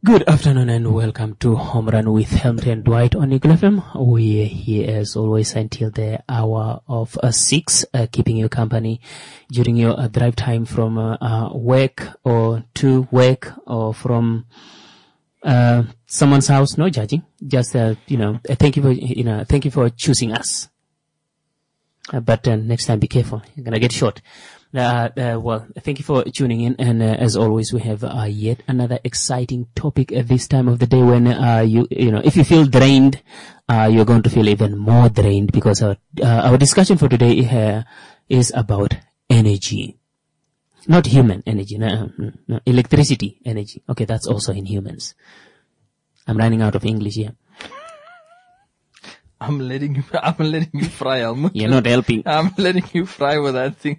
Good afternoon and welcome to Home Run with Helmut and Dwight on Eagle FM. We are here as always until the hour of 6, keeping you company during your drive time from work or to work or from someone's house. No judging, just thank you for choosing us. But next time be careful, you're gonna get shot. Well, thank you for tuning in, and as always, we have yet another exciting topic at this time of the day. When if you feel drained, you're going to feel even more drained, because our discussion for today is about energy, not human energy, no, electricity energy. Okay, that's also in humans. I'm running out of English here. I'm letting you fry, Helmut. You're not helping. I'm letting you fry with that thing.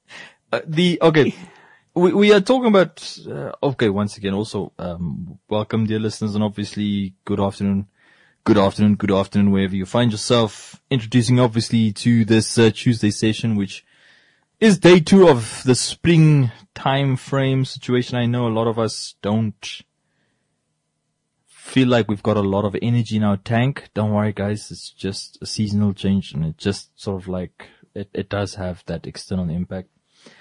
We are talking about, once again, also, welcome dear listeners, and obviously good afternoon, wherever you find yourself. Introducing obviously to this Tuesday session, which is day 2 of the spring time frame situation. I know a lot of us don't feel like we've got a lot of energy in our tank. Don't worry guys, it's just a seasonal change, and it just sort of like, it does have that external impact.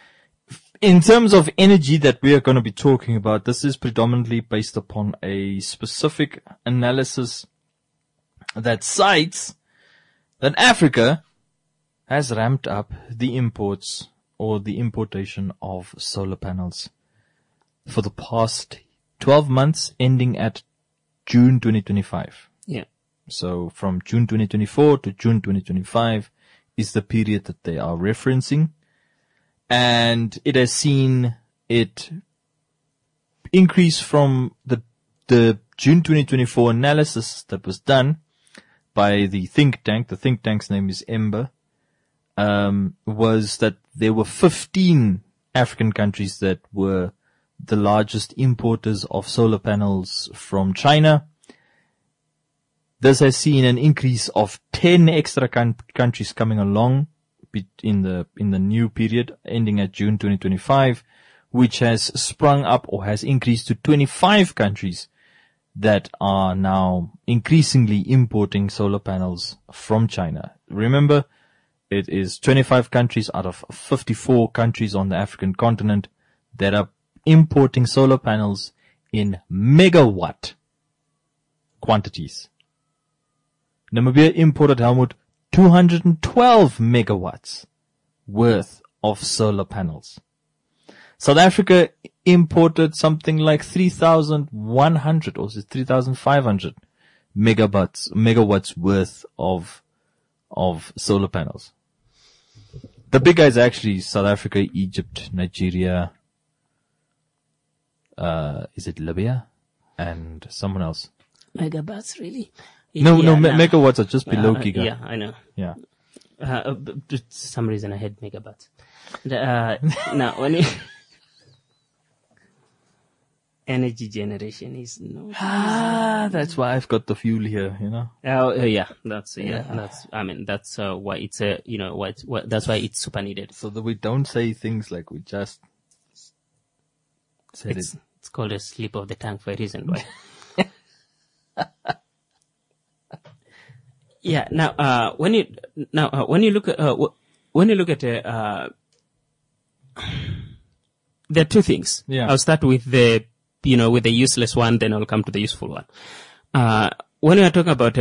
In terms of energy that we are going to be talking about, this is predominantly based upon a specific analysis that cites that Africa has ramped up the imports or the importation of solar panels for the past 12 months ending at June 2025. Yeah. So from June 2024 to June 2025 is the period that they are referencing. And it has seen it increase from the June 2024 analysis that was done by the think tank. The think tank's name is Ember. Was that there were 15 African countries that were the largest importers of solar panels from China. This has seen an increase of 10 extra countries coming along in the new period ending at June 2025, which has sprung up or has increased to 25 countries that are now increasingly importing solar panels from China. Remember, it is 25 countries out of 54 countries on the African continent that are importing solar panels in megawatt quantities. Namibia imported, Helmut, 212 megawatts worth of solar panels. South Africa imported something like 3,100 or 3,500 megawatts worth of solar panels. The big guys are actually South Africa, Egypt, Nigeria, is it Libya? And someone else. Megawatts, really? No, megawatts are just below giga. Yeah, I know. Yeah. For some reason I had megawatts. Now, when energy generation is no. That's why I've got the fuel here, you know. That's why it's that's why it's super needed. So that we don't say things like we just said it. It's called a slip of the tongue for a reason, right? Yeah. Now, when you look at there are two things. Yeah. I'll start with the useless one, then I'll come to the useful one. When we are talking about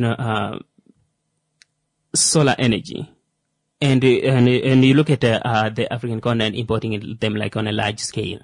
solar energy, and you look at the African continent importing them like on a large scale,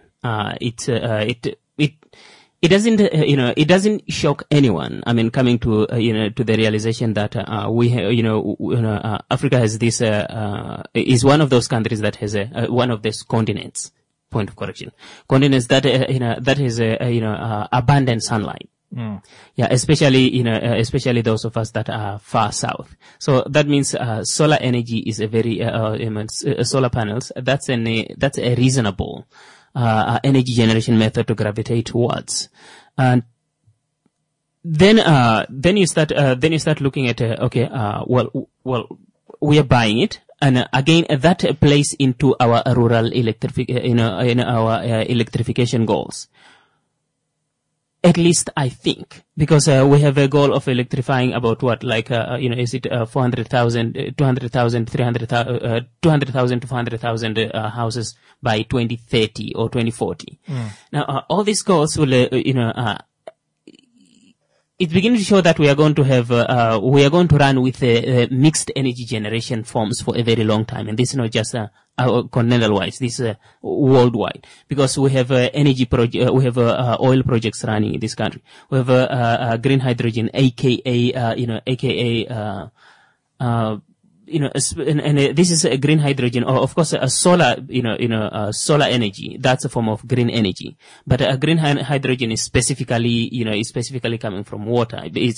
it doesn't shock anyone. I mean, coming to to the realization that Africa has this is one of those countries that has one of those continents. Point of correction, continents that that has abundant sunlight. Mm. Yeah, especially those of us that are far south. So that means solar energy is a very solar panels. That's a reasonable energy generation method to gravitate towards. And then you start looking at we are buying it, and again that plays into our rural electrification goals. At least I think, because we have a goal of electrifying about what, like, is it 400,000, 200,000, 300,000, 200,000 to 400,000 houses by 2030 or 2040. Now, all these goals will, it's beginning to show that we are going to have, we are going to run with mixed energy generation forms for a very long time. And this is not just continental wise, this is worldwide. Because we have energy we have oil projects running in this country. We have green hydrogen, aka this is a green hydrogen, or of course a solar, solar energy. That's a form of green energy. But a green hydrogen is specifically, coming from water. It's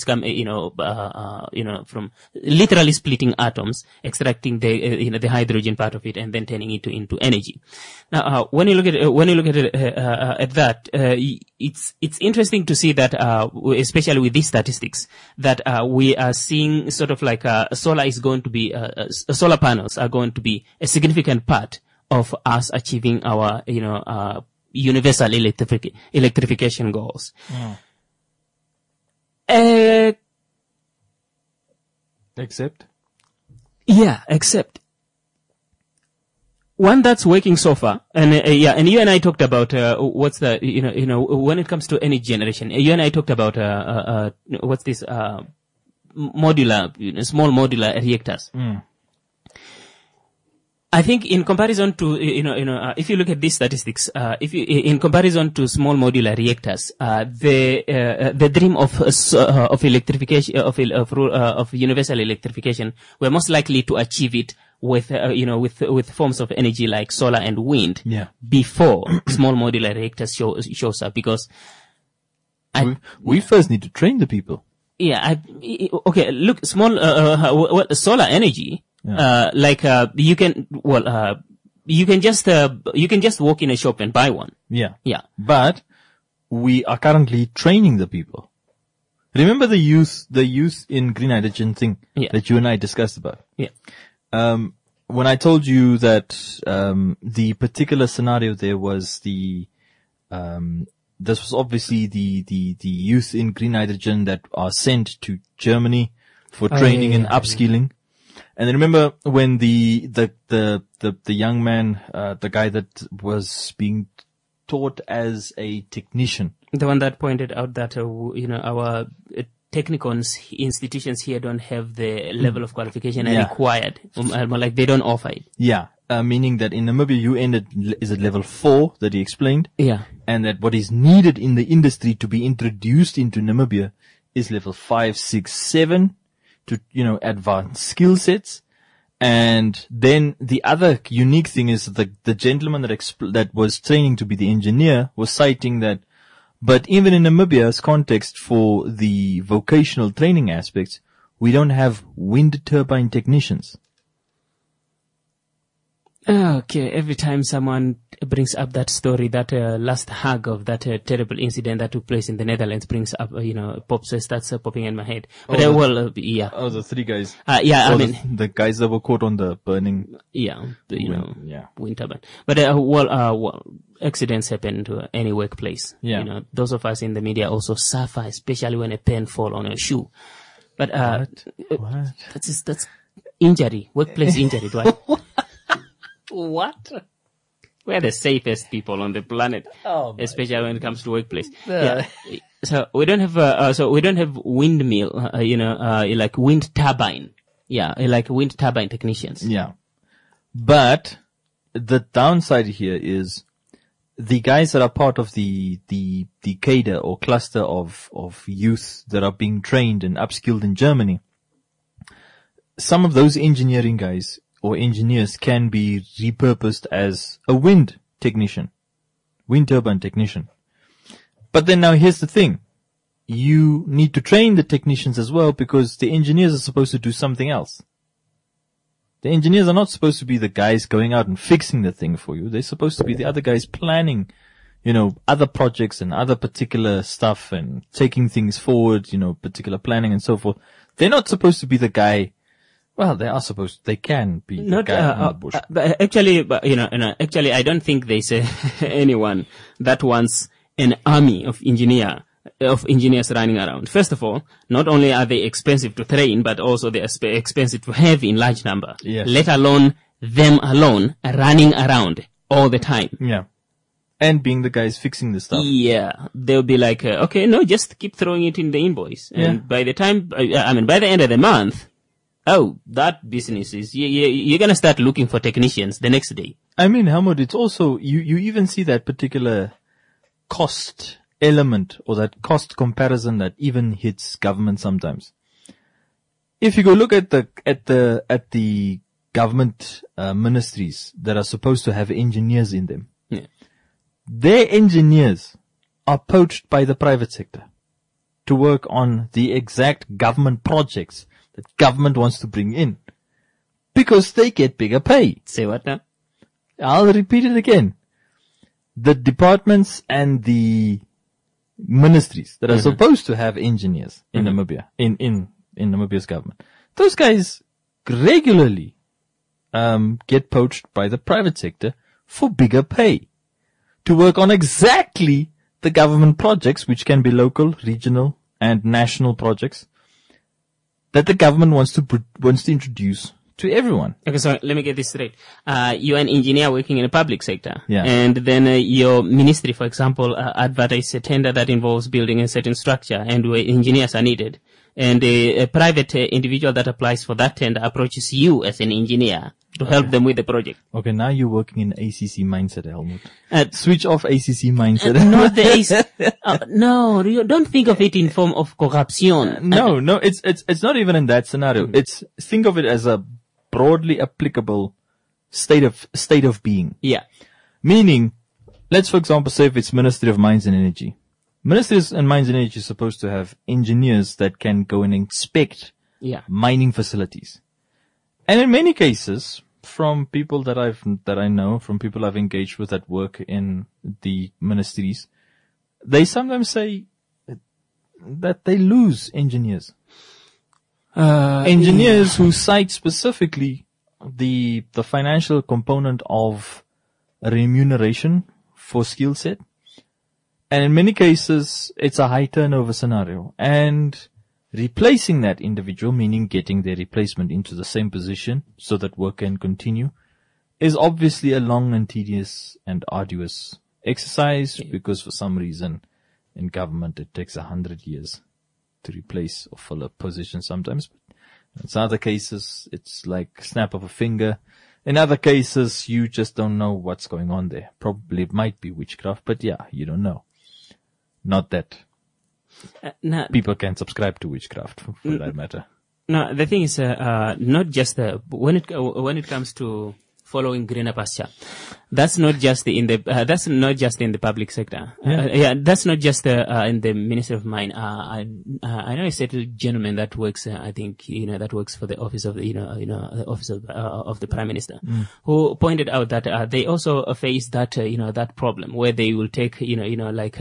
from literally splitting atoms, extracting the hydrogen part of it, and then turning it into energy. Now, when you look at that, it's interesting to see that, especially with these statistics, that we are seeing sort of like solar is going to be solar panels are going to be a significant part of us achieving our universal electrification goals. Except one that's working so far, and you and I talked about what's the when it comes to energy generation. You and I talked about what's this modular, small modular reactors. I think in comparison to if you look at these statistics, in comparison to small modular reactors, the dream of electrification of universal electrification, we're most likely to achieve it with forms of energy like solar and wind before small modular reactors shows up, because we first need to train the people. Okay, look, small solar energy. You can just walk in a shop and buy one. Yeah. But we are currently training the people. Remember the youth in green hydrogen thing that you and I discussed about? Yeah. When I told you that, the particular scenario there was this was obviously the youth in green hydrogen that are sent to Germany for training and upskilling. And then remember when the young man, the guy that was being taught as a technician, the one that pointed out that our technical institutions here don't have the level of qualification required, like they don't offer it. Yeah. Meaning that in Namibia you is at level 4 that he explained. Yeah. And that what is needed in the industry to be introduced into Namibia is level 5, 6, 7 to, advanced skill sets. And then the other unique thing is that the gentleman that was training to be the engineer was citing that, but even in Namibia's context for the vocational training aspects, we don't have wind turbine technicians. Okay, every time someone brings up that story, that last hug of that terrible incident that took place in the Netherlands brings up, starts popping in my head. But Oh, the 3 guys. The guys that were caught on the burning. Wind turbine. But accidents happen to any workplace. Yeah. Those of us in the media also suffer, especially when a pen falls on a shoe. But What? That's injury, workplace injury, right? What? We're the safest people on the planet, especially when it comes to workplace. So we don't have windmill, like wind turbine. Yeah, like wind turbine technicians. Yeah. But the downside here is the guys that are part of the cadre or cluster of youth that are being trained and upskilled in Germany. Some of those engineering guys or engineers can be repurposed as a wind turbine technician. But then now here's the thing. You need to train the technicians as well, because the engineers are supposed to do something else. The engineers are not supposed to be the guys going out and fixing the thing for you. They're supposed to be the other guys planning, other projects and other particular stuff and taking things forward, particular planning and so forth. They're not supposed to be the guy. Well, they can be the guy on the bush. But actually, I don't think there's anyone that wants an army of engineers of engineers running around. First of all, not only are they expensive to train, but also they are expensive to have in large number. Yes. Let alone them alone running around all the time. Yeah. And being the guys fixing the stuff. Yeah, they'll be like, okay, no, just keep throwing it in the invoice. And by the time, by the end of the month, that business is, you're gonna start looking for technicians the next day. I mean, Helmut, it's also, you even see that particular cost element or that cost comparison that even hits government sometimes. If you go look at the government ministries that are supposed to have engineers in them, their engineers are poached by the private sector to work on the exact government projects that government wants to bring in because they get bigger pay. Say what now? I'll repeat it again. The departments and the ministries that are supposed to have engineers in Namibia, in Namibia's government, those guys regularly get poached by the private sector for bigger pay to work on exactly the government projects, which can be local, regional, and national projects that the government wants to introduce to everyone. Okay, so let me get this straight. You're an engineer working in the public sector. Yeah. And then your ministry, for example, advertises a tender that involves building a certain structure and where engineers are needed. And a private individual that applies for that tender approaches you as an engineer to help them with the project. Okay, now you're working in ACC mindset, Helmut. Switch off ACC mindset. Not the no, you don't think of it in form of corruption. No, it's not even in that scenario. Think of it as a broadly applicable state of being. Yeah. Meaning, let's for example say if it's Ministry of Mines and Energy. Ministries and Mines and Energy is supposed to have engineers that can go and inspect mining facilities. And in many cases, from people that I know, from people I've engaged with that work in the ministries, they sometimes say that they lose engineers. Engineers who cite specifically the financial component of remuneration for skill set. And in many cases, it's a high turnover scenario. And replacing that individual, meaning getting their replacement into the same position so that work can continue, is obviously a long and tedious and arduous exercise because for some reason in government it takes 100 years to replace or fill a position sometimes. In some other cases, it's like snap of a finger. In other cases, you just don't know what's going on there. Probably it might be witchcraft, but you don't know. Not that people can subscribe to witchcraft for that matter. No, the thing is, not just when it comes to following greener pasture, that's not just in the public sector. That's not just in the Ministry of Mine. I know a certain gentleman that works, I think, that works for the office of the, the office of the Prime Minister, who pointed out that they also face that, that problem where they will take, like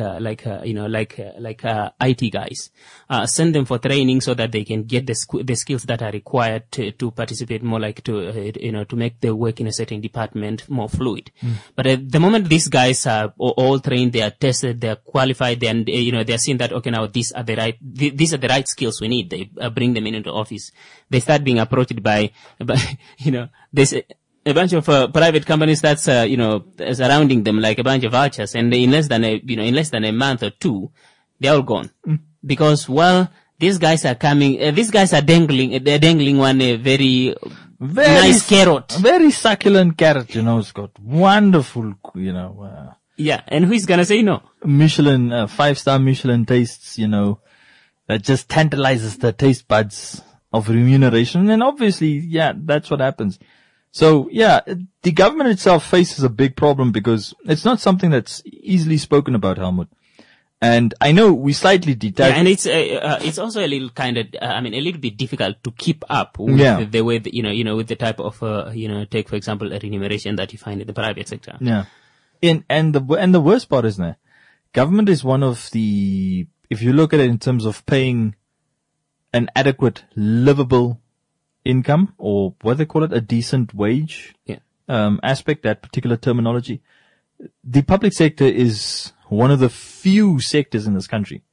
IT guys, send them for training so that they can get the skills that are required to participate more, like to make the work in a certain department more fluid. But at the moment these guys are all trained, they are tested, they are qualified, and they are seeing that, okay, now these are the right skills we need. They bring them into office. They start being approached by there's a bunch of private companies that's surrounding them like a bunch of vultures, and in less than a month or two, they're all gone because these guys are coming. These guys are dangling one very nice carrot. Very succulent carrot, Scott. Wonderful, Yeah, and who's gonna say no? Michelin, 5-star Michelin tastes, that just tantalizes the taste buds of remuneration. And obviously, that's what happens. So, the government itself faces a big problem because it's not something that's easily spoken about, Helmut. And I know we slightly detach. Yeah, and it's also a little a little bit difficult to keep up with the way, with the type of, take for example, a remuneration that you find in the private sector. Yeah. And the worst part is that government is one of the, if you look at it in terms of paying an adequate livable income, or what they call it, a decent wage, aspect, that particular terminology, the public sector is one of the few sectors in this country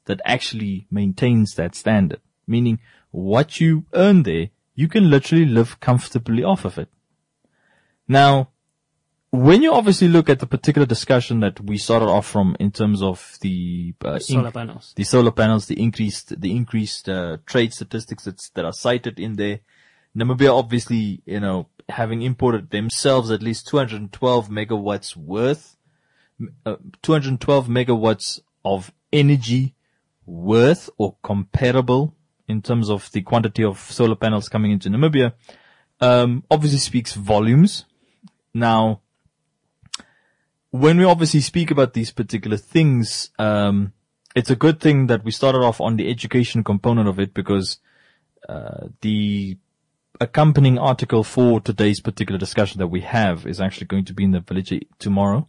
that actually maintains that standard. Meaning what you earn there, you can literally live comfortably off of it. Now, when you obviously look at the particular discussion that we started off from in terms of the solar panels, the increased trade statistics that are cited in there, Namibia obviously, having imported themselves at least 212 megawatts worth, 212 megawatts of energy worth or comparable in terms of the quantity of solar panels coming into Namibia, obviously speaks volumes. Now, when we obviously speak about these particular things, it's a good thing that we started off on the education component of it, because the accompanying article for today's particular discussion that we have is actually going to be in the Village tomorrow.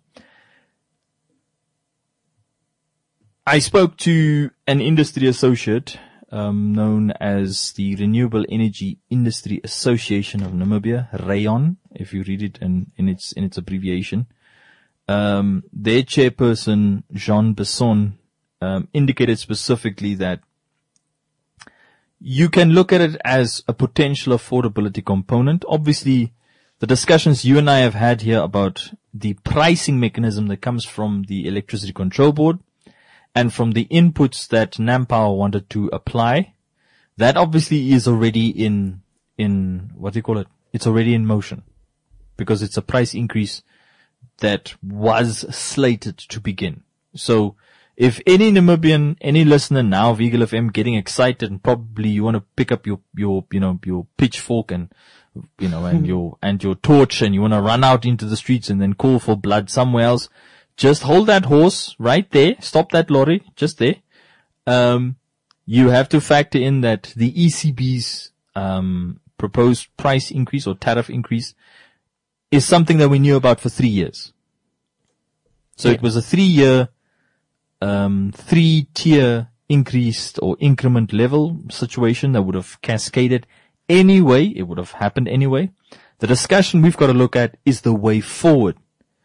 I spoke to an industry associate known as the Renewable Energy Industry Association of Namibia, RAYON, if you read it in its abbreviation. Their chairperson, Jean Besson, indicated specifically that you can look at it as a potential affordability component. Obviously, the discussions you and I have had here about the pricing mechanism that comes from the Electricity Control Board and from the inputs that NamPower wanted to apply, that obviously is already in what do you call it? It's already in motion, because it's a price increase that was slated to begin. So if any Namibian, any listener now of Eagle FM getting excited, and probably you want to pick up your pitchfork and your torch, and you want to run out into the streets and then call for blood somewhere else, just hold that horse right there. Stop that lorry just there. You have to factor in that the ECB's proposed price increase or tariff increase is something that we knew about for 3 years. So It was a 3-year, 3-tier increased or increment level situation that would have cascaded anyway. It would have happened anyway. The discussion we've got to look at is the way forward.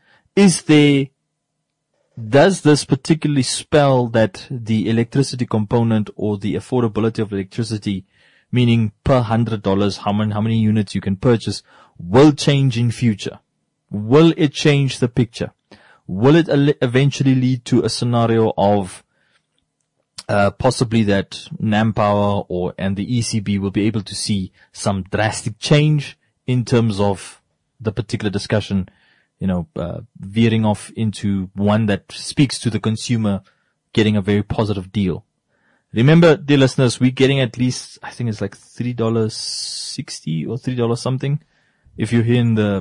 Does this particularly spell that the electricity component or the affordability of electricity, meaning per $100, how many units you can purchase, will change in future? Will it change the picture? Will it eventually lead to a scenario of possibly that NamPower and the ECB will be able to see some drastic change in terms of the particular discussion, veering off into one that speaks to the consumer getting a very positive deal? Remember, dear listeners, we're getting at least, I think it's like $3.60 or $3 something. If you're here in the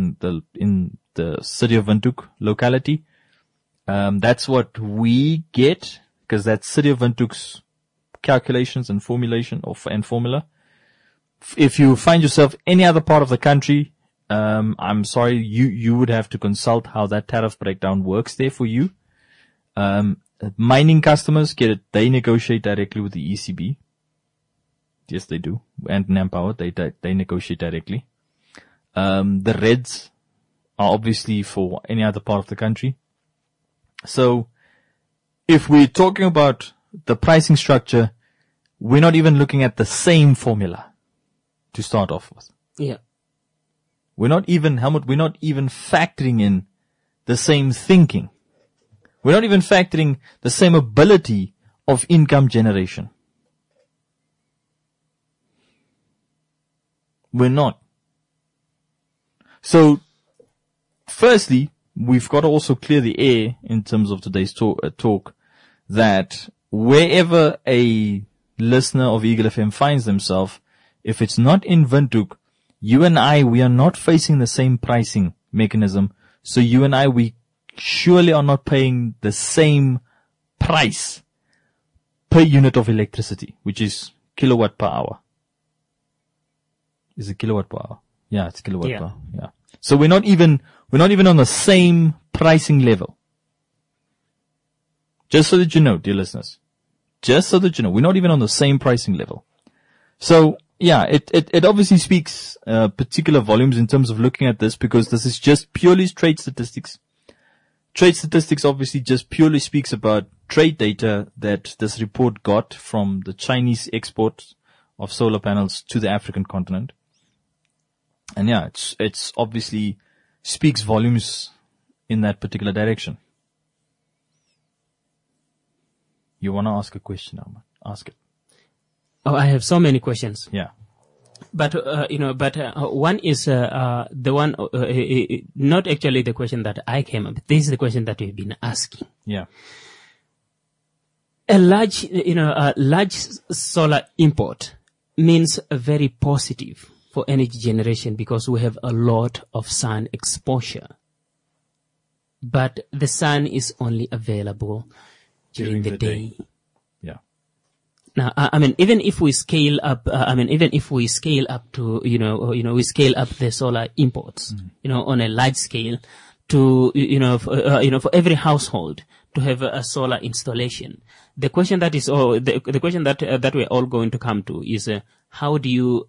city of Windhoek locality, that's what we get, because that's city of Windhoek's calculations and formula. If you find yourself any other part of the country, I'm sorry, you would have to consult how that tariff breakdown works there for you. Mining customers get it. They negotiate directly with the ECB. Yes, they do. And NamPower, they negotiate directly. The reds are obviously for any other part of the country. So if we're talking about the pricing structure, we're not even looking at the same formula to start off with. Yeah. We're not even factoring in the same thinking. We're not even factoring the same ability of income generation. We're not. So, firstly, we've got to also clear the air in terms of today's talk that wherever a listener of Eagle FM finds themselves, if it's not in Windhoek, you and I, we are not facing the same pricing mechanism. So you and I, we surely are not paying the same price per unit of electricity, which is kilowatt per hour. Is it kilowatt per hour? Yeah, it's kilowatt per hour. Yeah. So we're not even on the same pricing level. Just so that you know, dear listeners. Just so that you know, we're not even on the same pricing level. So, yeah, it obviously speaks particular volumes in terms of looking at this, because this is just purely trade statistics. Trade statistics obviously just purely speaks about trade data that this report got from the Chinese export of solar panels to the African continent. And yeah, it's obviously speaks volumes in that particular direction. You want to ask a question, Ahmad? Ask it. Oh, I have so many questions. Yeah. But, one is, the one, not actually the question that I came up with. This is the question that we've been asking. Yeah. A large solar import means very positive for energy generation because we have a lot of sun exposure. But the sun is only available during the day. Yeah. Now, even if we scale up, we scale up the solar imports, on a large scale to, for every household to have a solar installation. The question that is, the question that we're all going to come to is, how do you,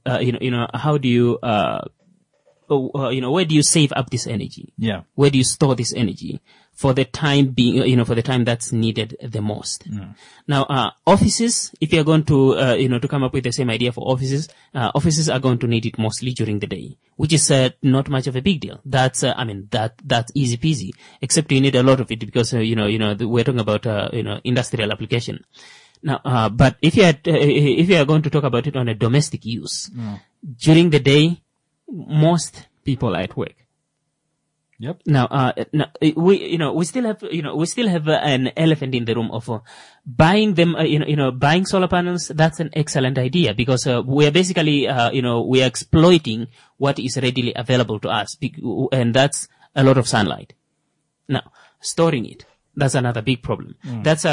where do you save up this energy? Yeah. Where do you store this energy for the time being, for the time that's needed the most? Now, offices, if you're going to, to come up with the same idea for offices, offices are going to need it mostly during the day, which is, not much of a big deal. That's easy peasy, except you need a lot of it because, we're talking about, industrial application. Now, but if you are going to talk about it on a domestic use, during the day, most people are at work. Yep. Now, we still have an elephant in the room of buying them. Buying solar panels. That's an excellent idea because we are basically, we are exploiting what is readily available to us, and that's a lot of sunlight. Now, storing it. That's another big problem. That's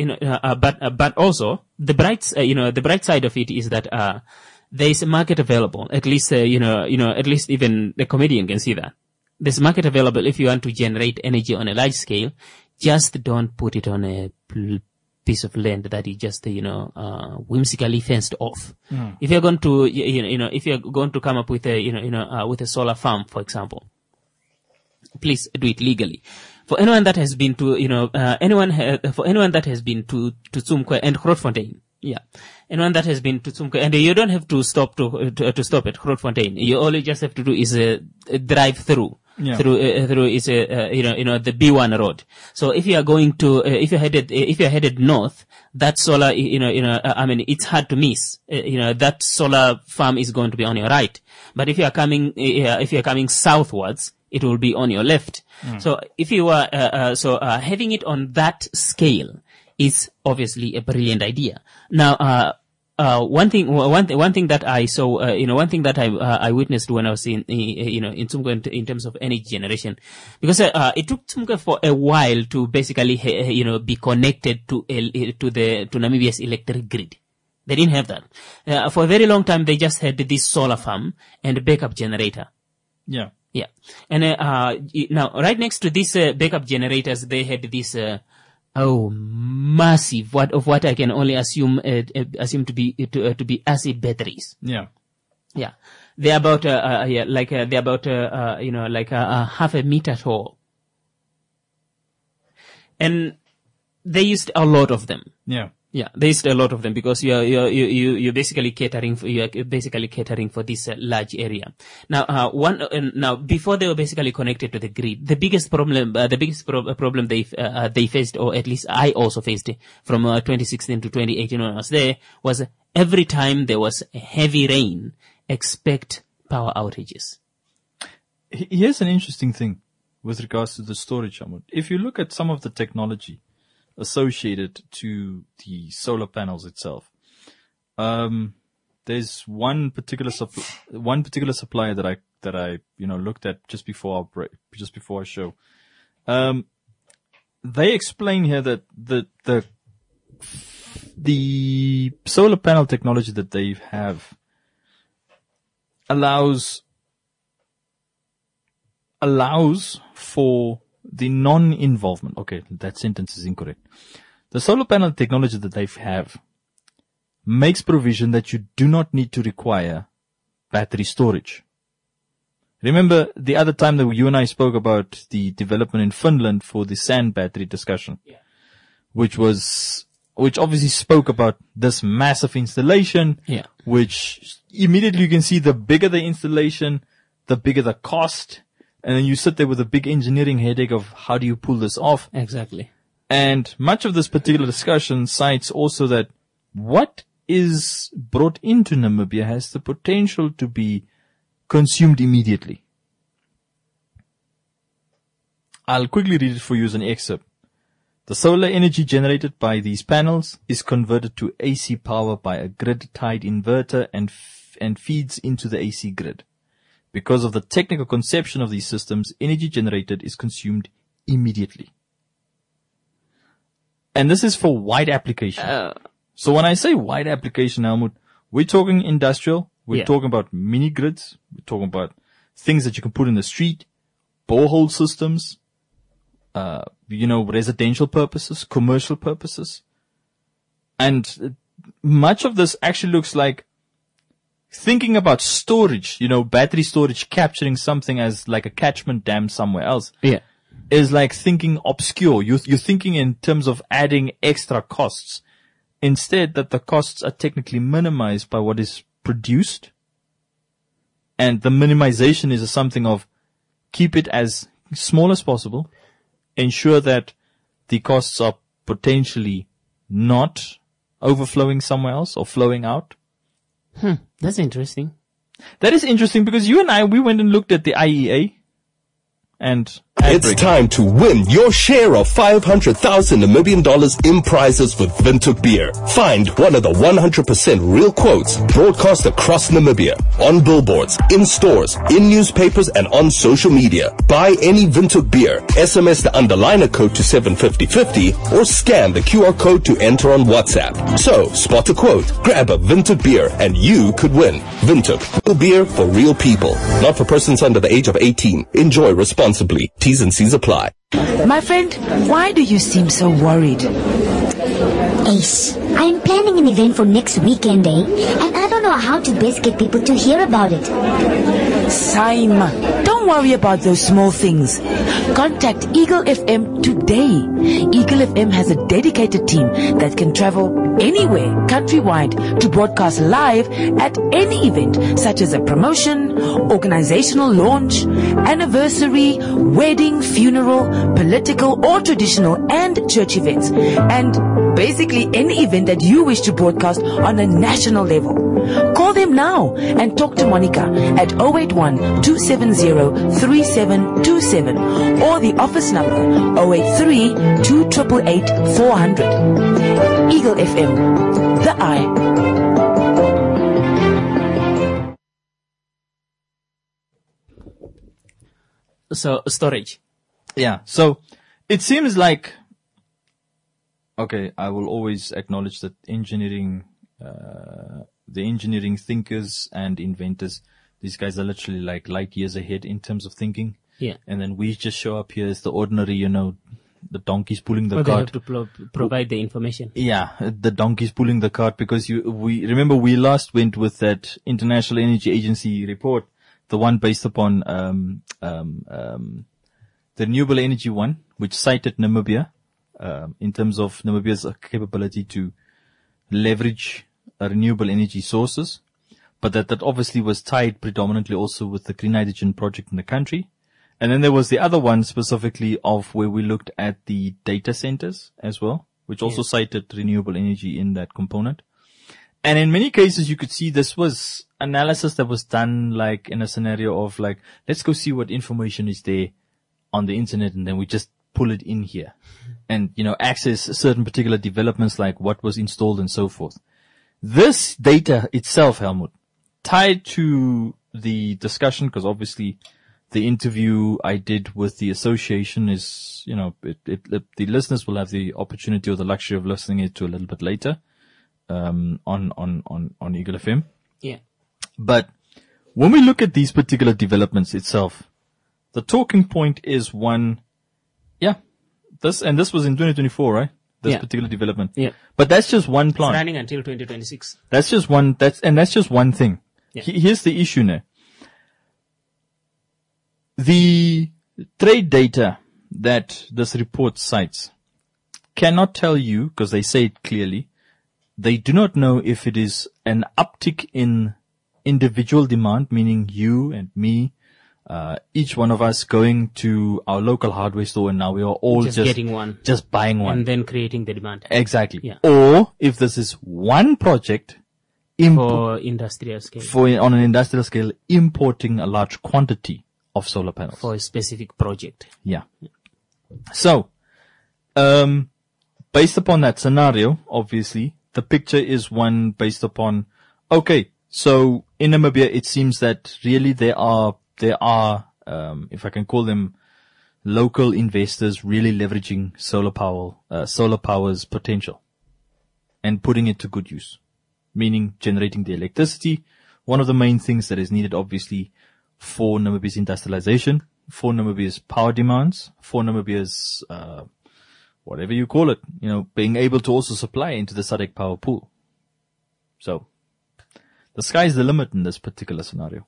but also the bright side of it is that there is a market available. At least at least even the comedian can see that. There's market available if you want to generate energy on a large scale. Just don't put it on a piece of land that is just whimsically fenced off. If you're going to if you're going to come up with with a solar farm, for example, please do it legally. For anyone that has been to for anyone that has been to Zumkwe and Grootfontein, anyone that has been to Zumkwe, and you don't have to stop to stop at Grootfontein. You all you just have to do is drive through. Through is the B1 road. So if you are going to if you're headed north, that solar it's hard to miss. That solar farm is going to be on your right. But if you are coming southwards, it will be on your left. So if you are having it on that scale is obviously a brilliant idea. Now one thing that I saw, one thing that I witnessed when I was in Zumkwe in terms of energy generation, because it took Zumkwe for a while to basically be connected to Namibia's electric grid. They didn't have that. For a very long time they just had this solar farm and a backup generator. Yeah. Yeah. And now right next to these backup generators they had this massive what I can only assume to be acid batteries. Yeah. Yeah. They're about they're about half a meter tall. And they used a lot of them. Yeah. Yeah, they used a lot of them because you're basically catering for this large area. Now, now before they were basically connected to the grid, the biggest problem they faced, or at least I also faced from 2016 to 2018 when I was there, was every time there was heavy rain, expect power outages. Here's an interesting thing with regards to the storage, Ahmad. If you look at some of the technology associated to the solar panels itself, there's one particular supplier that I looked at just before our show. They explain here that the solar panel technology that they have allows for the non-involvement. Okay, that sentence is incorrect. The solar panel technology that they have makes provision that you do not need to require battery storage. Remember the other time that you and I spoke about the development in Finland for the sand battery discussion, which obviously spoke about this massive installation, which immediately you can see the bigger the installation, the bigger the cost. And then you sit there with a big engineering headache of how do you pull this off? Exactly. And much of this particular discussion cites also that what is brought into Namibia has the potential to be consumed immediately. I'll quickly read it for you as an excerpt. The solar energy generated by these panels is converted to AC power by a grid-tied inverter and feeds into the AC grid. Because of the technical conception of these systems, energy generated is consumed immediately. And this is for wide application. So when I say wide application, Helmut, we're talking industrial. We're talking about mini grids. We're talking about things that you can put in the street, borehole systems, residential purposes, commercial purposes. And much of this actually looks like thinking about storage, battery storage, capturing something as like a catchment dam somewhere else. Is like thinking obscure. You're thinking in terms of adding extra costs. Instead, that the costs are technically minimized by what is produced. And the minimization is something of keep it as small as possible. Ensure that the costs are potentially not overflowing somewhere else or flowing out. That's interesting. That is interesting because you and I, we went and looked at the IEA. And it's time to win your share of 500,000 Namibian dollars in prizes with Windhoek Beer. Find one of the 100% real quotes broadcast across Namibia, on billboards, in stores, in newspapers, and on social media. Buy any Windhoek Beer, SMS the underliner code to 75050, or scan the QR code to enter on WhatsApp. So, spot a quote, grab a Windhoek Beer, and you could win. Windhoek, real beer for real people. Not for persons under the age of 18. Enjoy responsibly. T's and C's apply. My friend, why do you seem so worried? Ace, I am planning an event for next weekend, and I don't know how to best get people to hear about it. Same. Don't worry about those small things. Contact Eagle FM today. Eagle FM has a dedicated team that can travel anywhere countrywide to broadcast live at any event, such as a promotion, organizational launch, anniversary, wedding, funeral, political or traditional and church events, and basically any event that you wish to broadcast on a national level. Call them now and talk to Monica at 081-270-3727 or the office number 083-288-400. Eagle FM, the eye. So, storage. Yeah. So, it seems like, okay, I will always acknowledge that engineering, the engineering thinkers and inventors, these guys are literally like light years ahead in terms of thinking. Yeah. And then we just show up here as the ordinary, the donkeys pulling the They cart. have to provide the information. Yeah, the donkeys pulling the cart because we last went with that International Energy Agency report, the one based upon, the renewable energy one, which cited Namibia, in terms of Namibia's capability to leverage renewable energy sources, but that obviously was tied predominantly also with the green hydrogen project in the country. And then there was the other one specifically of where we looked at the data centers as well, which also cited renewable energy in that component. And in many cases, you could see this was analysis that was done like in a scenario of like, let's go see what information is there on the internet, and then we just pull it in here and, access certain particular developments like what was installed and so forth. This data itself, Helmut, tied to the discussion, because obviously the interview I did with the association is, the listeners will have the opportunity or the luxury of listening it to a little bit later, on Eagle FM. Yeah. But when we look at these particular developments itself, the talking point is one, this was in 2024, right? This particular development. Yeah. But that's just one plant. It's running until 2026. That's just one thing. Yeah. Here's the issue now. The trade data that this report cites cannot tell you, because they say it clearly, they do not know if it is an uptick in individual demand, meaning you and me, each one of us going to our local hardware store, and now we are all just getting one, just buying one. and then creating the demand. Exactly. Yeah. Or if this is one project For industrial scale. on an industrial scale, importing a large quantity of solar panels. For a specific project. Yeah. So, based upon that scenario, obviously, the picture is one based upon, okay, so in Namibia, it seems that really there are, if I can call them local investors really leveraging solar power's potential and putting it to good use, meaning generating the electricity. One of the main things that is needed, obviously, for Namibia's industrialization, for Namibia's power demands, for Namibia's, whatever you call it, being able to also supply into the SADC power pool. So, the sky's the limit in this particular scenario.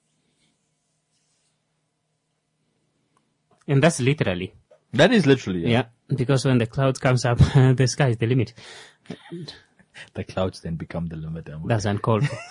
And that's literally. That is literally, Yeah. Because when the cloud comes up, the sky is the limit. The clouds then become the limit. That's uncalled for.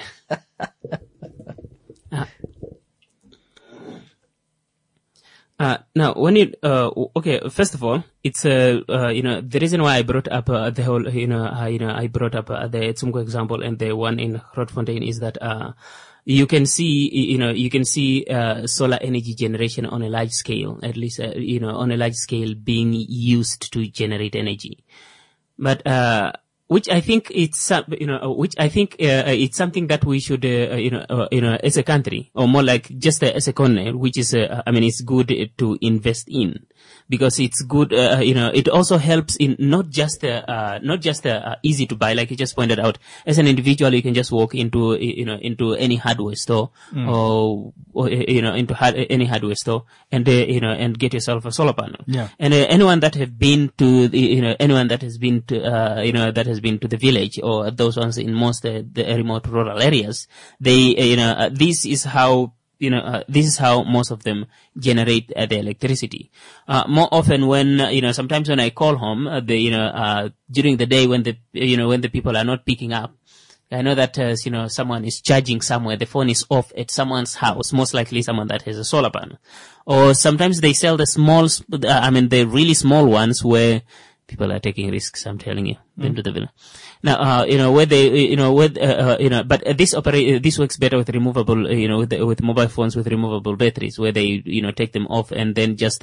Now, when you, okay, first of all, it's, the reason why I brought up, the whole, I brought up, the Tsumko example and the one in Grootfontein is that, you can see, solar energy generation on a large scale, at least, on a large scale being used to generate energy. But, which I think it's something that we should, as a country, or more like just as a continent, which is, it's good to invest in, because it's good, it also helps in not just easy to buy, like you just pointed out. As an individual, you can just walk into any hardware store, or into any hardware store, and and get yourself a solar panel. Yeah. And anyone that has been to the village, or those ones in most the remote rural areas, this is how most of them generate the electricity. More often when, sometimes when I call home, during the day when the people are not picking up, I know that, someone is charging somewhere, the phone is off at someone's house, most likely someone that has a solar panel. Or sometimes they sell the really small ones where people are taking risks, I'm telling you, into the villa. Now, but this works better with removable, with mobile phones with removable batteries, where they, take them off and then just,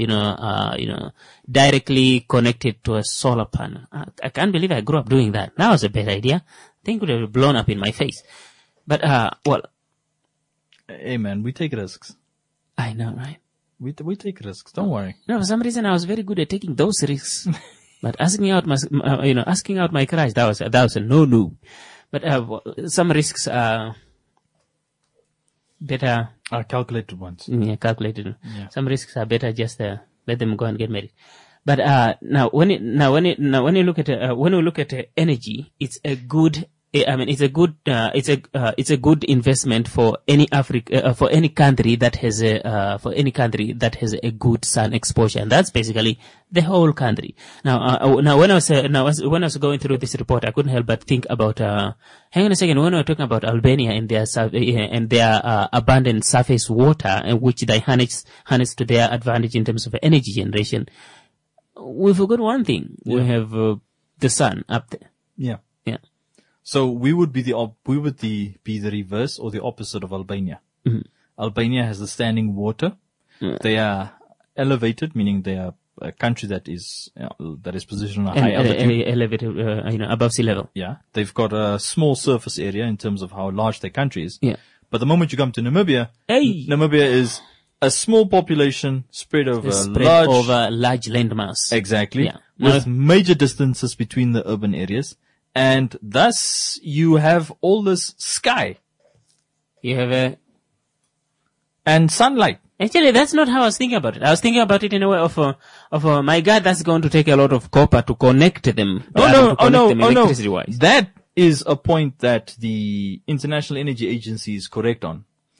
directly connect it to a solar panel. I can't believe I grew up doing that. That was a bad idea. I think it would have blown up in my face. But, Hey man, we take risks. I know, right? We take risks. Don't worry. No, for some reason I was very good at taking those risks. But asking out my crash, that was a no. But, some risks are better. Are calculated ones. Yeah, calculated. Yeah. Some risks are better just, let them go and get married. But, when you look at energy, it's a good, it's a good investment for any for any country that has a good sun exposure, and that's basically the whole country. Now when I was going through this report, I couldn't help but think about, hang on a second, when we were talking about Albania and their abundant surface water, which they harness to their advantage in terms of energy generation, we forgot one thing. Yeah. We have the sun up there. Yeah. Yeah. So we would be the reverse or the opposite of Albania. Mm-hmm. Albania has the standing water. Yeah. They are elevated, meaning they are a country that is positioned on a high altitude. Elevated, above sea level. Yeah. They've got a small surface area in terms of how large their country is. Yeah. But the moment you come to Namibia, Hey! Namibia is a small population spread over large landmass. Exactly. Yeah. With major distances between the urban areas. And thus you have all this sky. You have and sunlight. Actually, that's not how I was thinking about it. I was thinking about it in a way of my God, that's going to take a lot of copper to connect them. Electricity-wise. That is a point that the International Energy Agency is correct on. Yeah.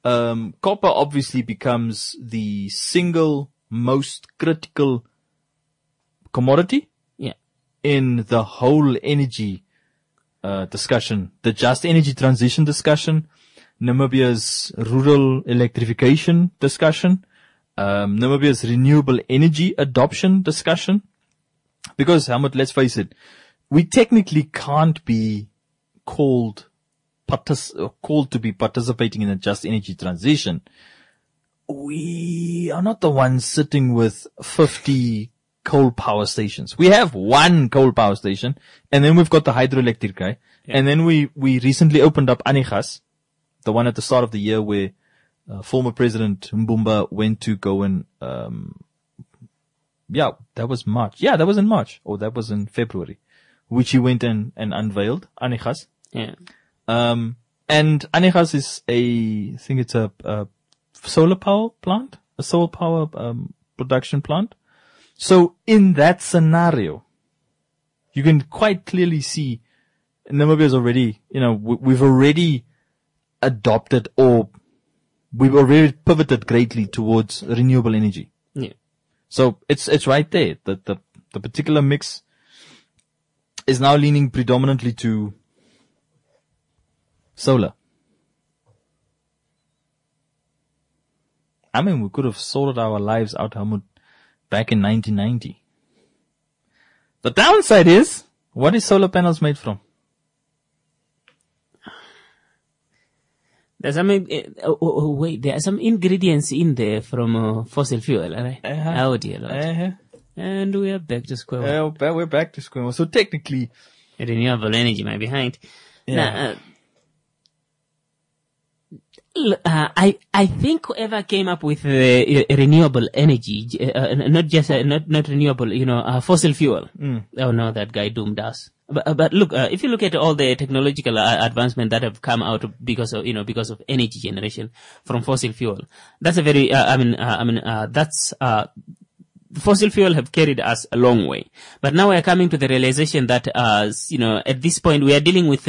copper obviously becomes the single most critical commodity Yeah. in the whole energy discussion, the just energy transition discussion, Namibia's rural electrification discussion, Namibia's renewable energy adoption discussion. Because, Helmut, let's face it, we technically can't be called to be participating in a just energy transition. We are not the ones sitting with 50 coal power stations. We have one coal power station, and then we've got the hydroelectric guy. Yeah. And then we recently opened up Anigas, the one at the start of the year where former President Mbumba went to go and, that was March. Yeah, that was in March. Or that was in February, which he went and unveiled Anigas. Yeah. And Anigas is I think it's a solar power plant, a solar power, production plant. So in that scenario, you can quite clearly see Namibia is already, we've already adopted or we've already pivoted greatly towards renewable energy. Yeah. So it's right there. The particular mix is now leaning predominantly to solar. I mean, we could have sorted our lives out, Helmut, back in 1990. The downside is, what is solar panels made from? There's some, there are some ingredients in there from fossil fuel, right? Oh dear Lord. And we are back to square one. We're back to square one. So technically, renewable energy, my behind. Yeah. I think whoever came up with renewable energy, not just not renewable, fossil fuel. Oh no, that guy doomed us. But look, if you look at all the technological advancement that have come out because of energy generation from fossil fuel, that's a very, fossil fuel have carried us a long way. But now we are coming to the realization that, at this point we are dealing with,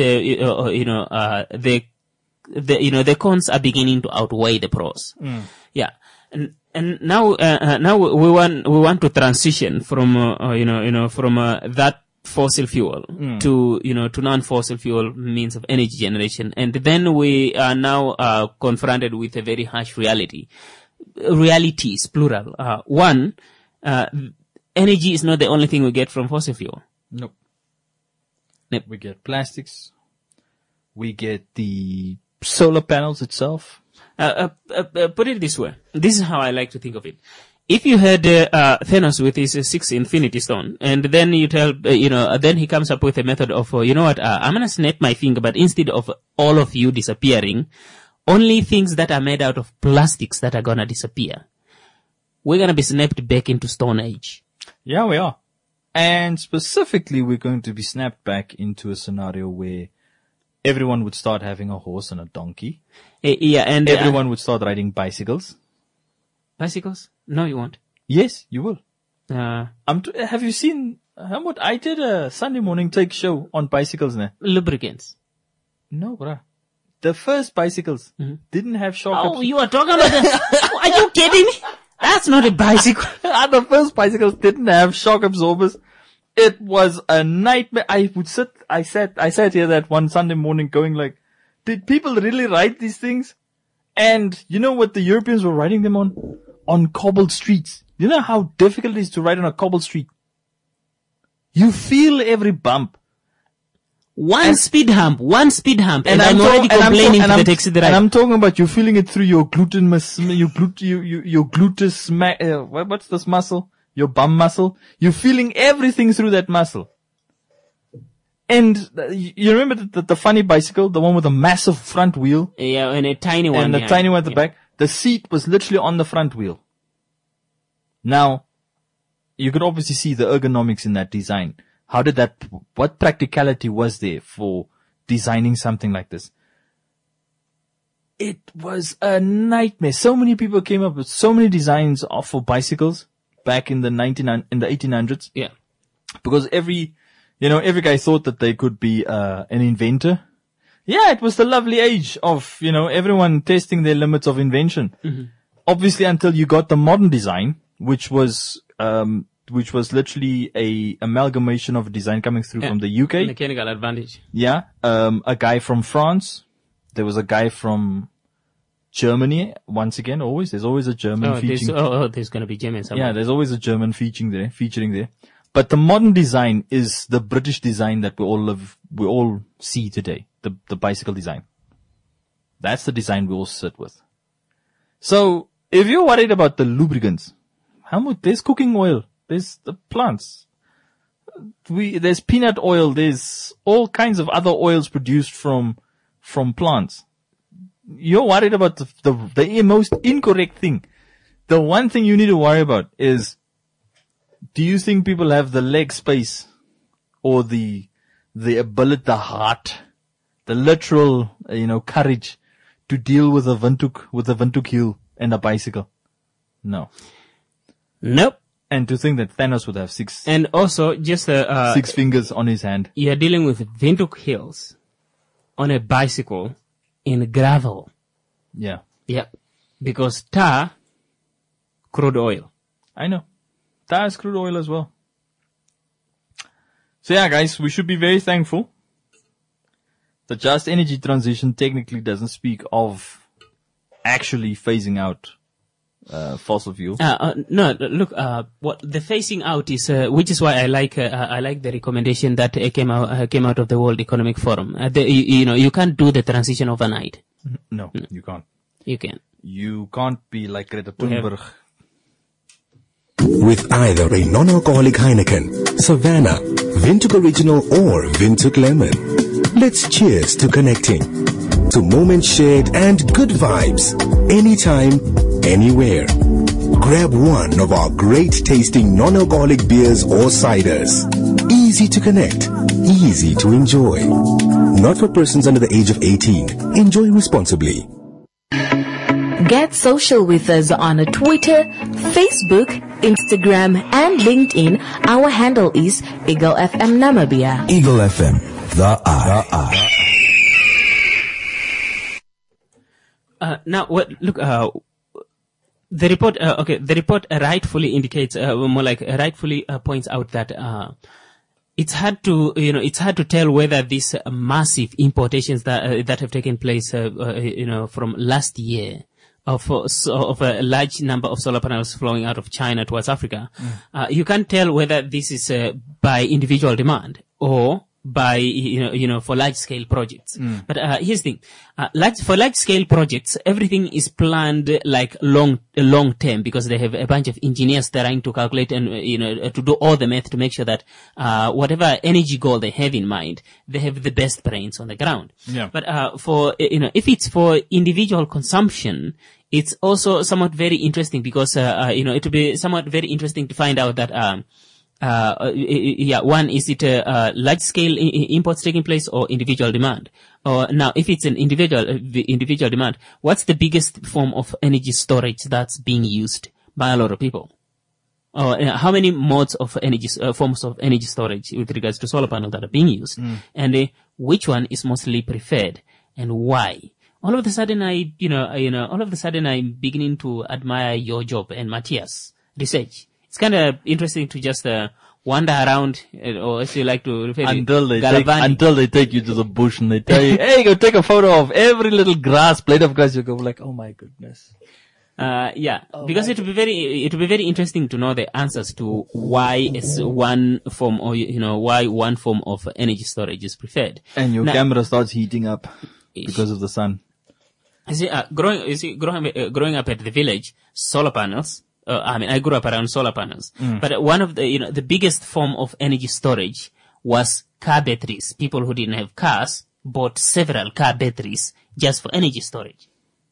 the cons are beginning to outweigh the pros. Yeah. And now we want to transition from, that fossil fuel to non-fossil fuel means of energy generation. And then we are now, confronted with a very harsh reality. Realities, plural. One, energy is not the only thing we get from fossil fuel. Nope. We get plastics. We get the solar panels itself. Put it this way. This is how I like to think of it. If you had Thanos with his 6 Infinity Stone, and then you tell, then he comes up with a method of, I'm gonna snap my finger, but instead of all of you disappearing, only things that are made out of plastics that are gonna disappear. We're gonna be snapped back into Stone Age. Yeah, we are. And specifically, we're going to be snapped back into a scenario where everyone would start having a horse and a donkey. Yeah, and everyone would start riding bicycles. Bicycles? No, you won't. Yes, you will. Have you seen Helmut? I did a Sunday morning take show on bicycles now. Lubricants. No, bruh. The first bicycles didn't have shock absorbers. Oh, you are talking about the... Are you kidding me? That's not a bicycle. The first bicycles didn't have shock absorbers. It was a nightmare. I sat here that one Sunday morning going like, did people really ride these things? And you know what the Europeans were riding them on? On cobbled streets. You know how difficult it is to ride on a cobbled street? You feel every bump. One speed hump. And I'm already complaining to the taxi driver. And I'm talking about you feeling it through your gluteus, what's this muscle? Your bum muscle. You're feeling everything through that muscle. And you remember the funny bicycle, the one with a massive front wheel? Yeah, and a tiny one. And a tiny one at the back. The seat was literally on the front wheel. Now, you could obviously see the ergonomics in that design. What practicality was there for designing something like this? It was a nightmare. So many people came up with so many designs for bicycles back in the 1800s. Yeah. Because every guy thought that they could be, an inventor. Yeah, it was the lovely age of, everyone testing their limits of invention. Obviously until you got the modern design, which was literally a amalgamation of design coming through from the UK. Mechanical advantage. Yeah. A guy from France. There was a guy from Germany. Once again, there's always a German featuring. There's going to be German somewhere. Yeah, there's always a German featuring there. But the modern design is the British design that we all see today. The bicycle design. That's the design we all sit with. So, if you're worried about the lubricants, there's cooking oil, there's the plants, there's peanut oil, there's all kinds of other oils produced from plants. You're worried about the most incorrect thing. The one thing you need to worry about is, do you think people have the leg space or the ability, the heart, the literal, courage to deal with a Windhoek heel and a bicycle? No. Nope. And to think that Thanos would have six. And also just, 6 fingers on his hand. You're dealing with Windhoek heels on a bicycle in gravel. Yeah. Yeah. Because tar, crude oil. I know. Tar is crude oil as well. So yeah, guys, we should be very thankful. The just energy transition technically doesn't speak of actually phasing out fossil fuel. No, look, what the phasing out is, which is why I like the recommendation that came out of the World Economic Forum. You can't do the transition overnight. No, you can't. You can. You can't be like Greta Thunberg. With either a non-alcoholic Heineken, Savannah, Windhoek Original or Windhoek Lemon. Let's cheers to connecting, to moments shared and good vibes, anytime, anywhere. Grab one of our great tasting non-alcoholic beers or ciders. Easy to connect, easy to enjoy. Not for persons under the age of 18. Enjoy responsibly. Get social with us on Twitter, Facebook, Instagram, and LinkedIn. Our handle is Eagle FM Namibia. Eagle FM, the eye. Now, look, the report rightfully indicates, rightfully points out that it's hard to tell whether these massive importations that have taken place, from last year of a large number of solar panels flowing out of China towards Africa. You can't tell whether this is by individual demand or by, for large scale projects. But here's the thing. For large scale projects, everything is planned like long term, because they have a bunch of engineers trying to calculate and, to do all the math to make sure that, whatever energy goal they have in mind, they have the best brains on the ground. Yeah. But, if it's for individual consumption, it's also somewhat very interesting because, it will be somewhat very interesting to find out that, one, is it large scale imports taking place or individual demand? Or now, if it's an individual demand, what's the biggest form of energy storage that's being used by a lot of people? Or how many modes of energy, forms of energy storage with regards to solar panels that are being used? And which one is mostly preferred and why? All of a sudden I'm beginning to admire your job and Matthias' research. It's kind of interesting to just wander around, or if you like to refer to until they take you to the bush and they tell you, hey, go take a photo of every little blade of grass. You go like, oh my goodness. Because it will be very interesting to know the answers to why is one form why one form of energy storage is preferred. And your camera starts heating up because of the sun. Growing up at the village, solar panels. I grew up around solar panels, but one of the biggest form of energy storage was car batteries. People who didn't have cars bought several car batteries just for energy storage.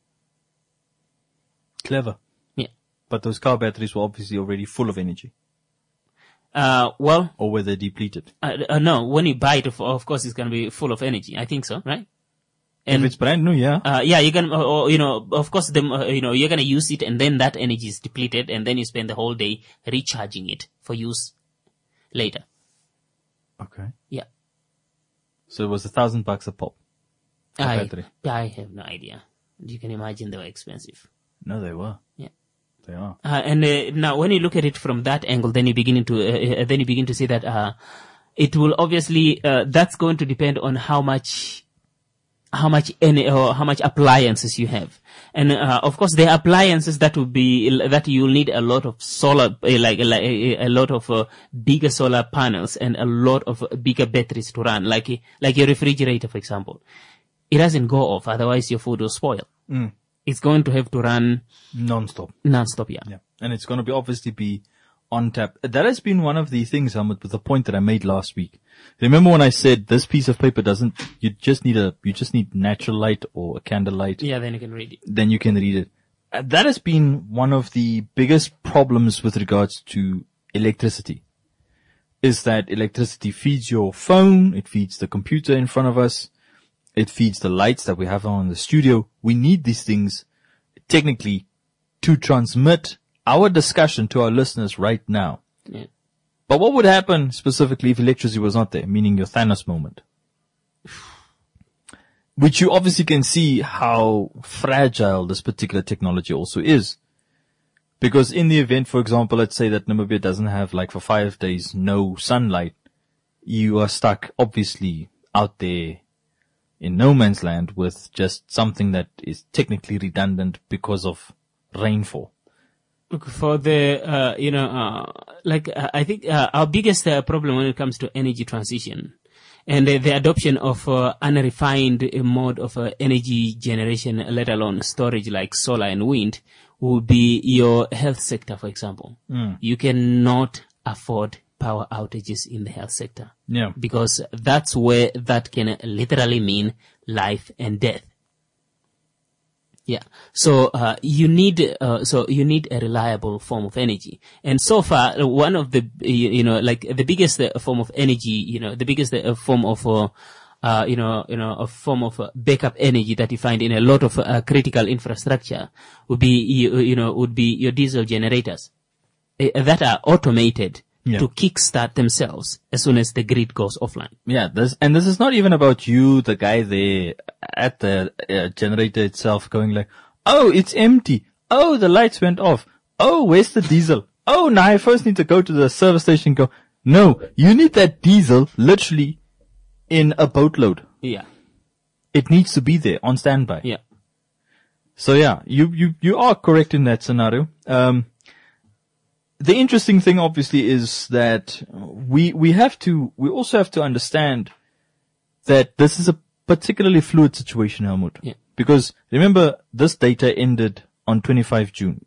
Clever. Yeah. But those car batteries were obviously already full of energy. Or were they depleted? No, when you buy it, of course it's going to be full of energy. I think so, right? And if it's brand new, yeah. You're gonna, of course, you're gonna use it and then that energy is depleted and then you spend the whole day recharging it for use later. Okay. Yeah. So it was $1,000 a pop. battery? I have no idea. You can imagine they were expensive. No, they were. Yeah. They are. And now when you look at it from that angle, then you begin to see that it will obviously that's going to depend on how much appliances you have. And of course there are appliances that you'll need a lot of solar, like a lot of bigger solar panels and a lot of bigger batteries to run, like your refrigerator, for example. It doesn't go off, otherwise your food will spoil. It's going to have to run Non-stop. yeah. And it's going to obviously be on tap. That has been one of the things, Hamid, with the point that I made last week. Remember when I said this piece of paper you just need natural light or a candle light. Yeah, then you can read it. Then you can read it. That has been one of the biggest problems with regards to electricity, is that electricity feeds your phone, it feeds the computer in front of us, it feeds the lights that we have on in the studio. We need these things technically to transmit our discussion to our listeners right now. Yeah. But what would happen specifically if electricity was not there, meaning your Thanos moment? Which you obviously can see how fragile this particular technology also is. Because in the event, for example, let's say that Namibia doesn't have, like, for 5 days, no sunlight, you are stuck obviously out there in no man's land with just something that is technically redundant because of rainfall. For the, I think our biggest problem when it comes to energy transition and the adoption of unrefined mode of energy generation, let alone storage like solar and wind, would be your health sector, for example. You cannot afford power outages in the health sector. Yeah. Because that's where that can literally mean life and death. Yeah. So, you need a reliable form of energy. And so far, one of the, the biggest form of energy, the biggest form of, a form of backup energy that you find in a lot of critical infrastructure would be, would be your diesel generators that are automated. Yeah. To kickstart themselves as soon as the grid goes offline. Yeah, this is not even about you, the guy there at the generator itself going like, oh, it's empty. Oh, the lights went off. Oh, where's the diesel? Oh, now I first need to go to the service station and go. No, you need that diesel literally in a boatload. Yeah. It needs to be there on standby. Yeah. So yeah, you are correct in that scenario. The interesting thing obviously is that we also have to understand that this is a particularly fluid situation, Helmut. Yeah. Because remember, this data ended on 25 June.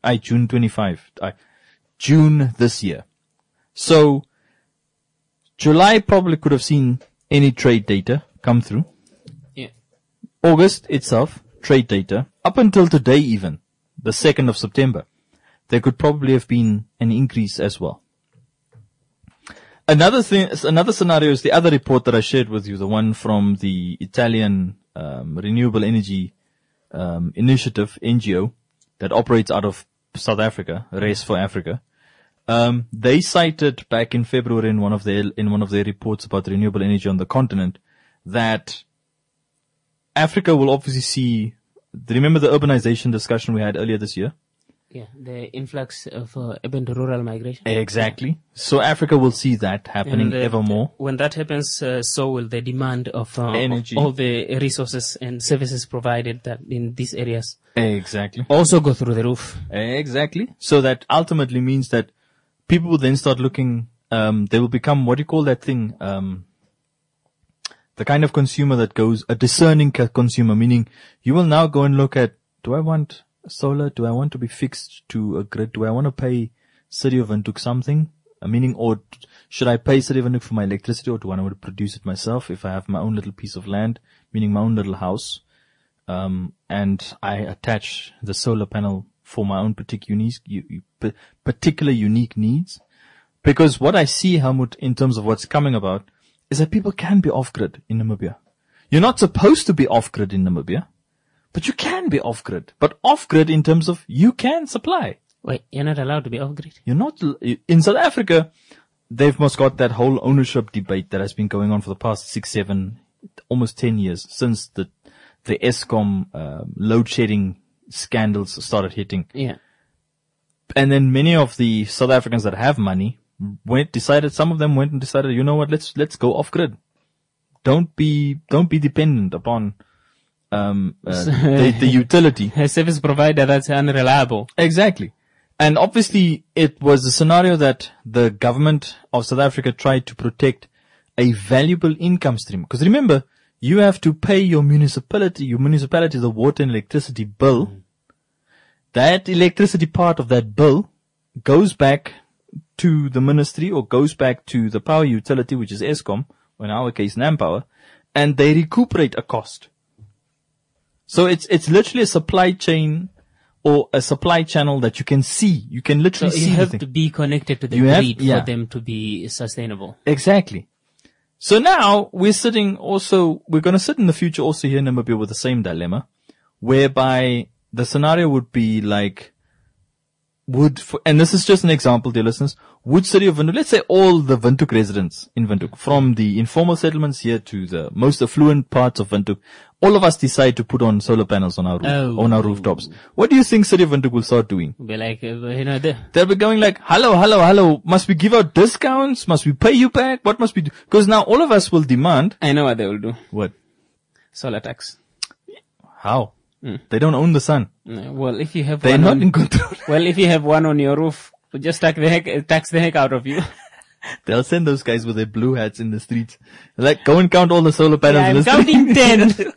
June this year. So July probably could have seen any trade data come through. Yeah. August itself, trade data. Up until today even, the 2nd of September. There could probably have been an increase as well. Another scenario is the other report that I shared with you, the one from the Italian Renewable Energy Initiative, NGO, that operates out of South Africa, Race for Africa. They cited back in February in one of their reports about renewable energy on the continent that Africa will obviously see. Remember the urbanization discussion we had earlier this year? Yeah, the influx of urban to rural migration. Exactly. So Africa will see that happening ever more. When that happens, so will the demand of energy, all the resources and services provided that in these areas. Exactly. Also go through the roof. Exactly. So that ultimately means that people will then start looking. They will become, what do you call that thing? The kind of consumer that goes a discerning consumer, meaning you will now go and look at, do I want solar? Do I want to be fixed to a grid? Do I want to pay City of Windhoek something? Meaning, or should I pay City of Windhoek for my electricity, or do I want to produce it myself if I have my own little piece of land, meaning my own little house, and I attach the solar panel for my own particular unique needs? Because what I see, Helmut, in terms of what's coming about, is that people can be off-grid in Namibia. You're not supposed to be off-grid in Namibia. But you can be off-grid. But off-grid in terms of you can supply. Wait, you're not allowed to be off-grid? You're not. In South Africa, they've most got that whole ownership debate that has been going on for the past 6, 7, almost 10 years since the the Eskom load shedding scandals started hitting. Yeah. And then many of the South Africans that have money some of them went and decided, you know what, let's go off grid. Don't be dependent upon the utility. A service provider that's unreliable. Exactly. And obviously it was a scenario that the government of South Africa tried to protect a valuable income stream. Because remember, you have to pay your municipality the water and electricity bill. That electricity part of that bill goes back to the ministry or goes back to the power utility, which is Eskom, or in our case, Nampower, and they recuperate a cost. So it's literally a supply chain or a supply channel that you can see. You can literally see. You have the to thing. be connected to the grid for them to be sustainable. Exactly. So now we're going to sit in the future also here in Namibia with the same dilemma, whereby the scenario would be like, and this is just an example, dear listeners, would City of Windhoek, let's say all the Windhoek residents in Windhoek, from the informal settlements here to the most affluent parts of Windhoek, all of us decide to put on solar panels on our roof, on our rooftops. What do you think City of Windhoek will start doing? Be like, They'll be going like, hello, must we give out discounts? Must we pay you back? What must we do? Because now all of us will demand. I know what they will do. What? Solar tax. How? They don't own the sun. Well, if you have They're not in control. Well, if you have one on your roof, just tax the heck out of you. They'll send those guys with their blue hats in the streets. Like, go and count all the solar panels. Yeah, in I'm the counting 10.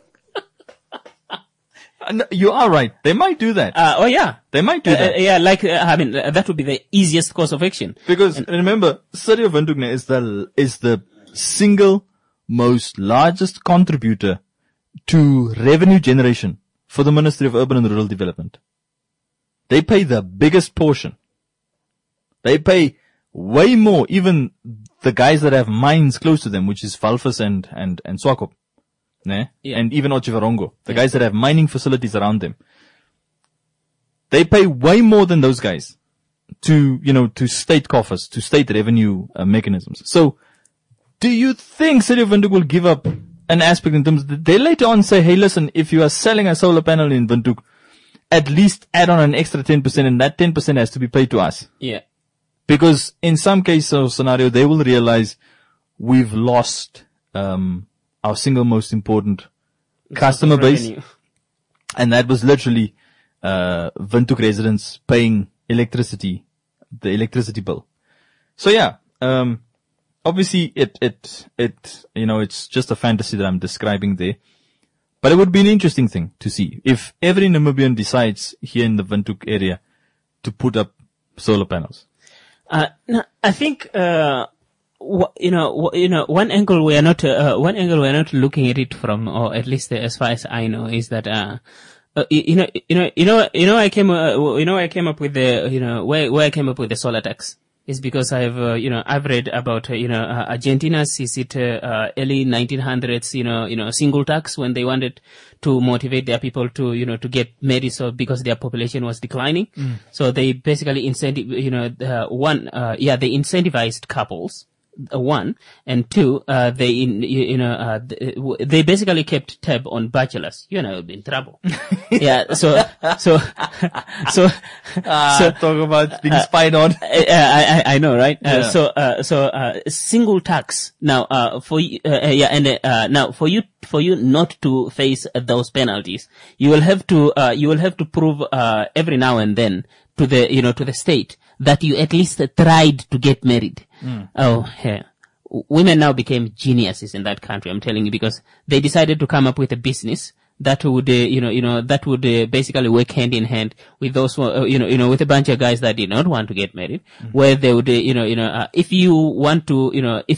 No, you are right. They might do that. They might do that. That would be the easiest course of action. Because remember, City of Windhoek is the single most largest contributor to revenue generation for the Ministry of Urban and Rural Development. They pay the biggest portion. They pay way more, even the guys that have mines close to them, which is Valfus and Swakop. Ne? Yeah. And even Otjiwarongo, the guys that have mining facilities around them. They pay way more than those guys to state coffers, to state revenue mechanisms. So, do you think City of Windhoek will give up an aspect in terms of, they later on say, hey, listen, if you are selling a solar panel in Windhoek, at least add on an extra 10%, and that 10% has to be paid to us. Yeah. Because in some case or scenario, they will realize we've lost, our single most important customer base. Revenue. And that was literally, Windhoek residents paying the electricity bill. So yeah, obviously it's just a fantasy that I'm describing there. But it would be an interesting thing to see if every Namibian decides here in the Windhoek area to put up solar panels. No, I think, one angle we are not looking at it from, or at least as far as I know, is that, I came up with where I came up with the solar tax is because I've read about, Argentina's, early 1900s, single tax when they wanted to motivate their people to get married, so because their population was declining. So they basically they incentivized couples. One and two, they basically kept tab on bachelors. You'll be in trouble. Yeah. So talk about being spied on. I know, right? Yeah. Single tax. Now, for you not to face those penalties, you will have to prove, every now and then to the state that you at least tried to get married. Oh, yeah. Women now became geniuses in that country, I'm telling you, because they decided to come up with a business that would, basically work hand in hand with those, with a bunch of guys that did not want to get married, where they would, if you want to,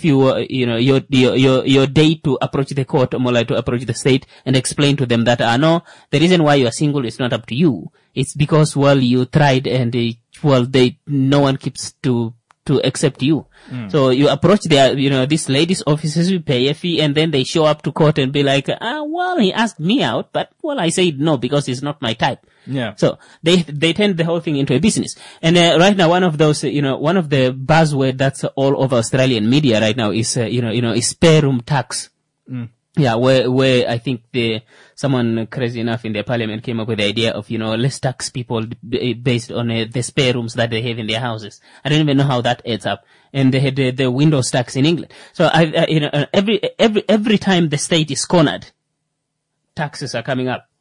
your day to approach the court, or more like to approach the state and explain to them that, no, the reason why you are single is not up to you. It's because, you tried and, no one keeps to accept you. So you approach these ladies' offices, you pay a fee, and then they show up to court and be like, he asked me out, but, I said no because he's not my type. Yeah. So they turn the whole thing into a business. And, right now, one of those, one of the buzzword that's all over Australian media right now is, is spare room tax. Yeah, where I think someone crazy enough in their parliament came up with the idea of, let's tax people based on the spare rooms that they have in their houses. I don't even know how that adds up. And they had the windows tax in England. So every time the state is cornered, taxes are coming up.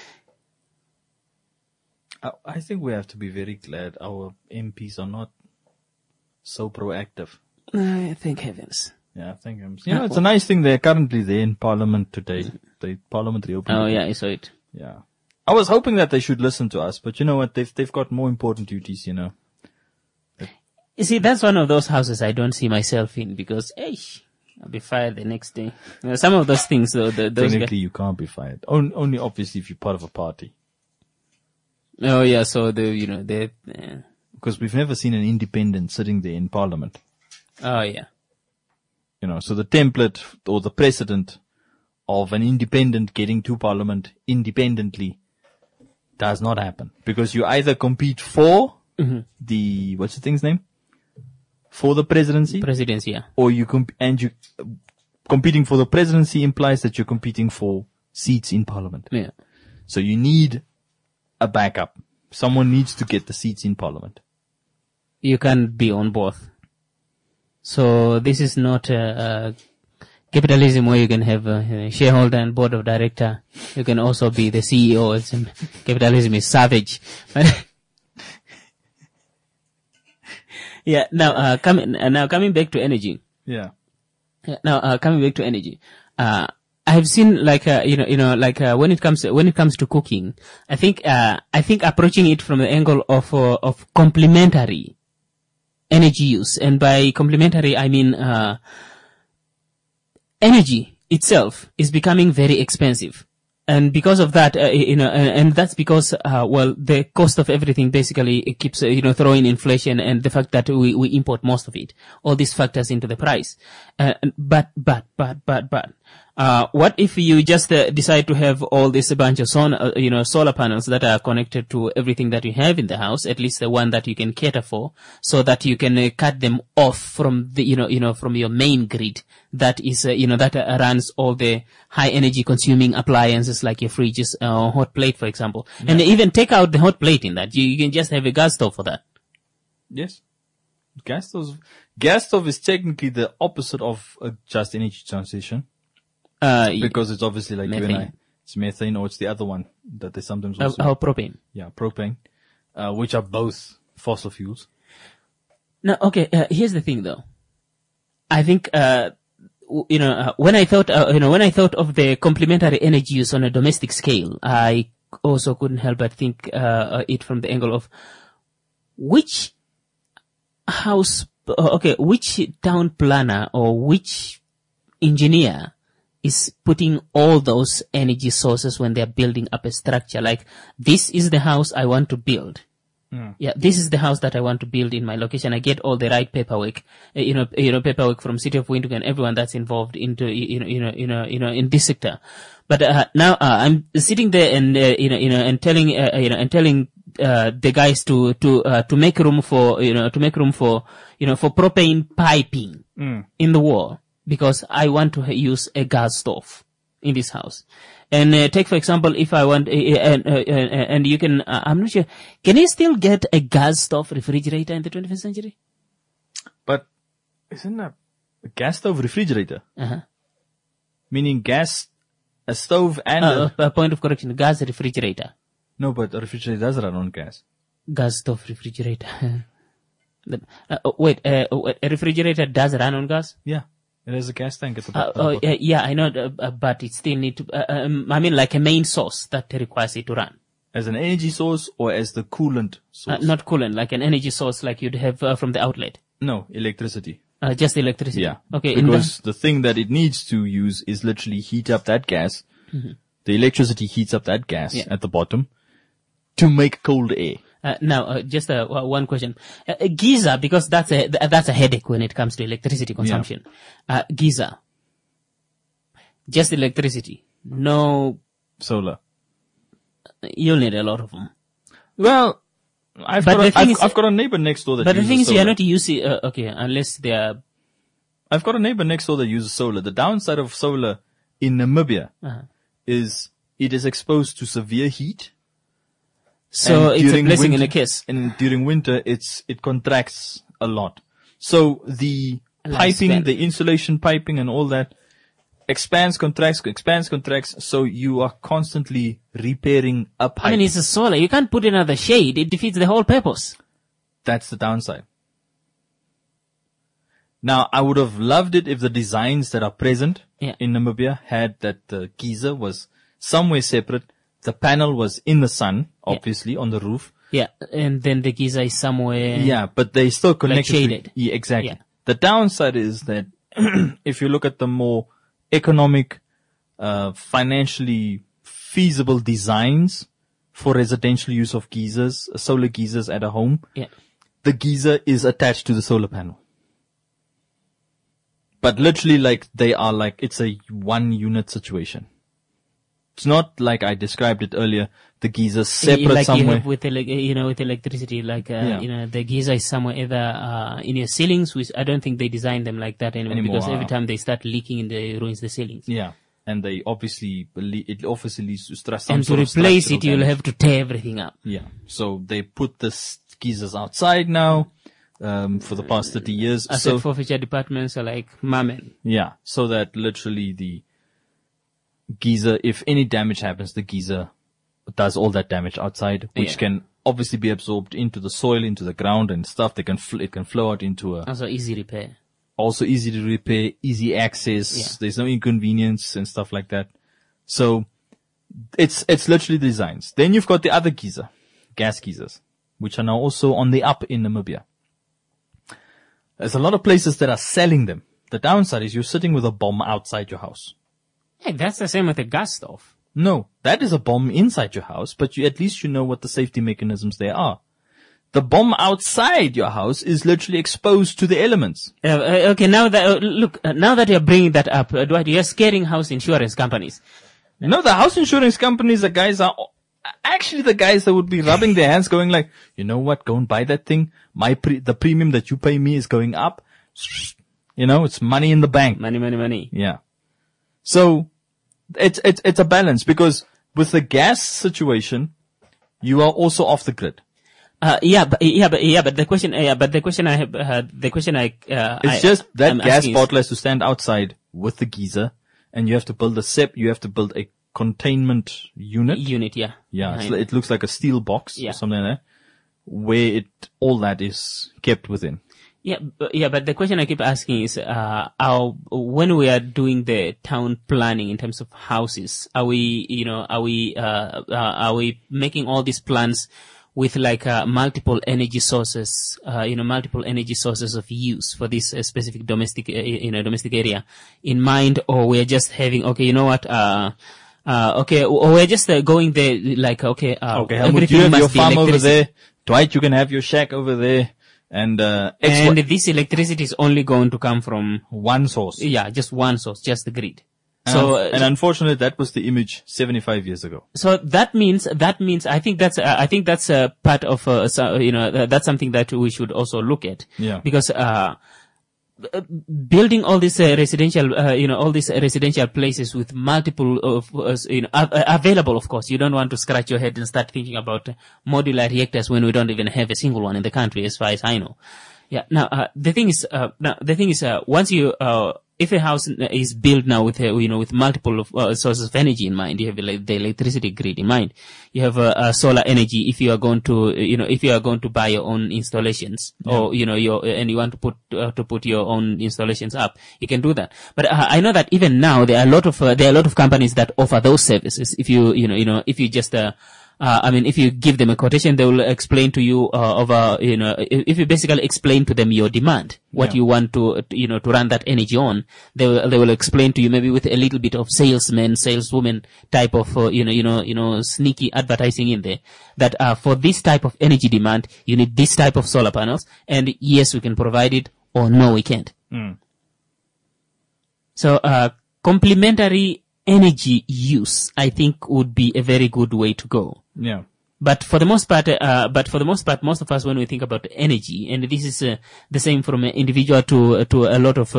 I think we have to be very glad our MPs are not so proactive. Thank heavens. Yeah, thank you. It's a nice thing. They're currently there in Parliament today. The Parliament reopened. Oh, yeah, I saw it. Yeah. I was hoping that they should listen to us, but you know what? They've got more important duties, You see, that's one of those houses I don't see myself in because, I'll be fired the next day. Some of those things, though, technically you can't be fired. Only obviously if you're part of a party. Oh, yeah, so because we've never seen an independent sitting there in Parliament. Oh, yeah. So the template or the precedent of an independent getting to Parliament independently does not happen. Because you either compete for what's the thing's name? For the presidency? Presidency, yeah. Or competing for the presidency implies that you're competing for seats in Parliament. Yeah. So you need a backup. Someone needs to get the seats in Parliament. You can't be on both. So this is not capitalism where you can have a shareholder and board of director. You can also be the CEO. Capitalism is savage. Yeah. Now coming back to energy. Yeah. Now coming back to energy. I've seen when it comes to cooking, I think approaching it from the angle of complementary energy use, and by complementary I mean energy itself is becoming very expensive, and because of that, and that's because the cost of everything basically it keeps throwing inflation, and the fact that we import most of it, all these factors into the price. But what if you just decide to have all this bunch of solar panels that are connected to everything that you have in the house, at least the one that you can cater for, so that you can cut them off from the from your main grid that is that runs all the high energy consuming appliances like your fridges or hot plate, for example, and even take out the hot plate in that. You can just have a gas stove for that. Yes. Gas stove is technically the opposite of a just energy transition. Because it's obviously like methane. You and I. It's methane, or it's the other one that they sometimes also. Propane. Yeah, propane. Which are both fossil fuels. No, okay. Here's the thing, though. I think when I thought of the complementary energy use on a domestic scale, I also couldn't help but think it from the angle of which town planner or which engineer is putting all those energy sources when they're building up a structure. Like, this is the house I want to build. Yeah, this is the house that I want to build in my location. I get all the right paperwork, paperwork from City of Windhoek and everyone that's involved into, in this sector. But now I'm sitting there and and telling the guys to make room for propane piping in the wall, because I want to use a gas stove in this house. And take, for example, if I want, and you can, I'm not sure, can you still get a gas stove refrigerator in the 21st century? But isn't that a gas stove refrigerator? Uh-huh. Meaning a stove and a point of correction, gas refrigerator. No, but a refrigerator does run on gas. Gas stove refrigerator. A refrigerator does run on gas? Yeah. It has a gas tank at the bottom. Yeah, I know, but it still need to, like a main source that requires it to run. As an energy source or as the coolant source? Not coolant, like an energy source like you'd have from the outlet. No, electricity. Just electricity. Yeah. Okay. Because the thing that it needs to use is literally heat up that gas. Mm-hmm. The electricity heats up that gas at the bottom to make cold air. Now, just one question. Geyser, because that's a headache when it comes to electricity consumption. Yeah. Geyser. Just electricity. No solar. You'll need a lot of them. Well, I've got a neighbor next door that uses solar. But the thing is, you're not using, unless they are... I've got a neighbor next door that uses solar. The downside of solar in Namibia Uh-huh. is it is exposed to severe heat. So And it's a during blessing winter, and a curse. And during winter, it contracts a lot. So the Lifespan. piping, the insulation piping and all that expands, contracts. So you are constantly repairing a pipe. I mean, it's a solar. You can't put another shade. It defeats the whole purpose. That's the downside. Now, I would have loved it if the designs that are present Yeah. in Namibia had that the geyser was somewhere separate. The panel was in the sun, obviously, on the roof. Yeah. And then the geyser is somewhere. Yeah, but they still connected. shaded. Yeah, exactly. Yeah. The downside is that if you look at the more economic, financially feasible designs for residential use of geysers, solar geysers at a home, Yeah. the geyser is attached to the solar panel. But literally, it's a 1 unit situation. It's not like I described it earlier. The geyser separate like somewhere. you have with with electricity, Yeah. the geyser is somewhere either in your ceilings, which I don't think they design them like that anymore, because every time they start leaking, it ruins the ceilings. Yeah. And they obviously it obviously leads to stress. And to replace it, you'll have to tear everything up. Yeah. So they put the geysers outside now, for the past 30 years. Asset forfeiture departments are like, mamen. Yeah. So that literally the geyser, if any damage happens, the geyser does all that damage outside, which Yeah. can obviously be absorbed into the soil, into the ground and stuff. It can flow out into Also easy repair. also easy to repair, easy access. Yeah. There's no inconvenience and stuff like that. So it's literally designs. Then you've got the other geyser, gas geysers, which are now also on the up in Namibia. There's a lot of places that are selling them. The downside is you're sitting with a bomb outside your house. Hey, that's the same with the gas stove. No, that is a bomb inside your house, but at least you know what the safety mechanisms there are. The bomb outside your house is literally exposed to the elements. Okay, now that now that you're bringing that up, Dwight, you're scaring house insurance companies. No, the house insurance companies, are actually the guys that would be rubbing their hands going like, you know what, go and buy that thing. The premium that you pay me is going up. It's money in the bank. Money. Yeah. So it's a balance, because with the gas situation, you are also off the grid. But the question I have, It's just that gas bottle has to stand outside with the geyser, and you have to build a containment unit. Yeah. Yeah, Behind. it looks like a steel box Yeah. or something like that, where all that is kept within. But the question I keep asking is, when we are doing the town planning in terms of houses, are we making all these plans with multiple energy sources of use for this specific domestic area in mind, or we're just having, or we're just going there Okay, Helmut, everything you have your must be farm over electricity. there. Dwight, you can have your shack over there. And This electricity is only going to come from, one source. just one source, just the grid. And unfortunately, that was the image 75 years ago. So that means, I think that's a part of, that's something that we should also look at. Yeah. Because, building all these residential places with multiple available, of course. You don't want to scratch your head and start thinking about modular reactors when we don't even have a single one in the country, as far as I know. Yeah. Now, the thing is, once you, if a house is built now with multiple sources of energy in mind, you have the electricity grid in mind. You have solar energy. If you are going to buy your own installations, or and you want to put your own installations up, you can do that. But I know that even now there are a lot of companies that offer those services. If if you give them a quotation, they will explain to you, if you basically explain to them your demand, what you want to run that energy on, they will explain to you, maybe with a little bit of saleswoman type of, sneaky advertising in there, that, for this type of energy demand, you need this type of solar panels, and yes, we can provide it, or no, we can't. So, complementary energy use, I think, would be a very good way to go. Yeah. But for the most part, most of us, when we think about energy, and this is the same from an individual to a lot of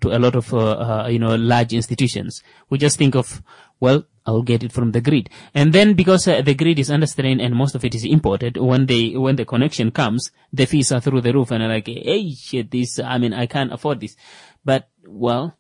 large institutions, we just think of, well, I'll get it from the grid. And then because the grid is under strain and most of it is imported, when the connection comes, the fees are through the roof, and I'm like, hey, shit, I can't afford this. But, well,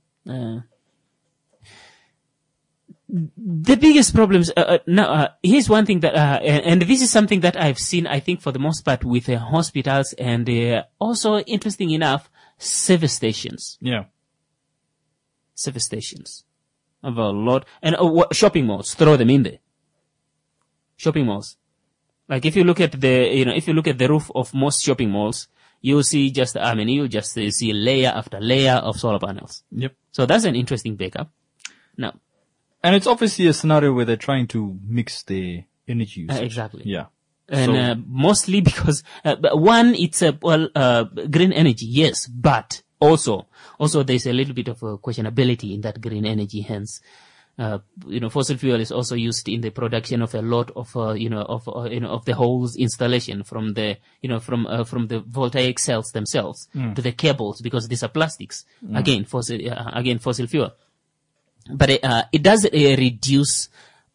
the biggest problems, here's one thing that, and this is something that I've seen, I think, for the most part with hospitals and also, interesting enough, service stations. Yeah. Service stations. Of a lot. And shopping malls, throw them in there. Shopping malls. Like if you look at the roof of most shopping malls, you'll see see layer after layer of solar panels. Yep. So that's an interesting backup. Now. And it's obviously a scenario where they're trying to mix the energy usage. Exactly. Yeah. And mostly because one, it's green energy, yes, but also there's a little bit of a questionability in that green energy. Hence, fossil fuel is also used in the production of a lot of the whole installation, from the voltaic cells themselves to the cables, because these are plastics. Again, fossil fuel. But it does reduce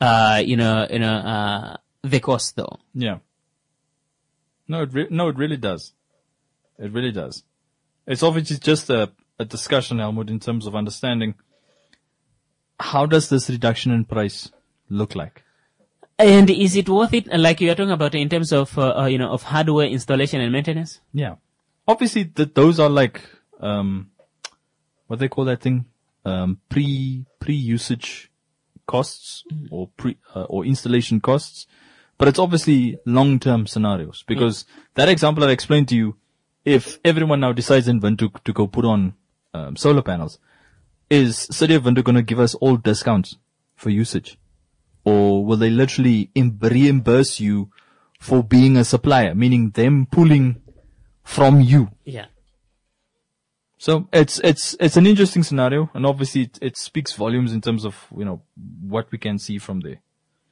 the cost, though. Yeah. No, it really does. It really does. It's obviously just a discussion, Helmut, in terms of understanding how does this reduction in price look like? And is it worth it? Like you are talking about in terms of, of hardware installation and maintenance? Yeah. Obviously, those are like, what they call that thing? Pre-usage costs or installation costs. But it's obviously long-term scenarios, because that example I explained to you, if everyone now decides in Windhoek to go put on solar panels, is City of Windhoek going to give us all discounts for usage? Or will they literally reimburse you for being a supplier, meaning them pulling from you? Yeah. So it's an interesting scenario, and obviously it speaks volumes in terms of, what we can see from there.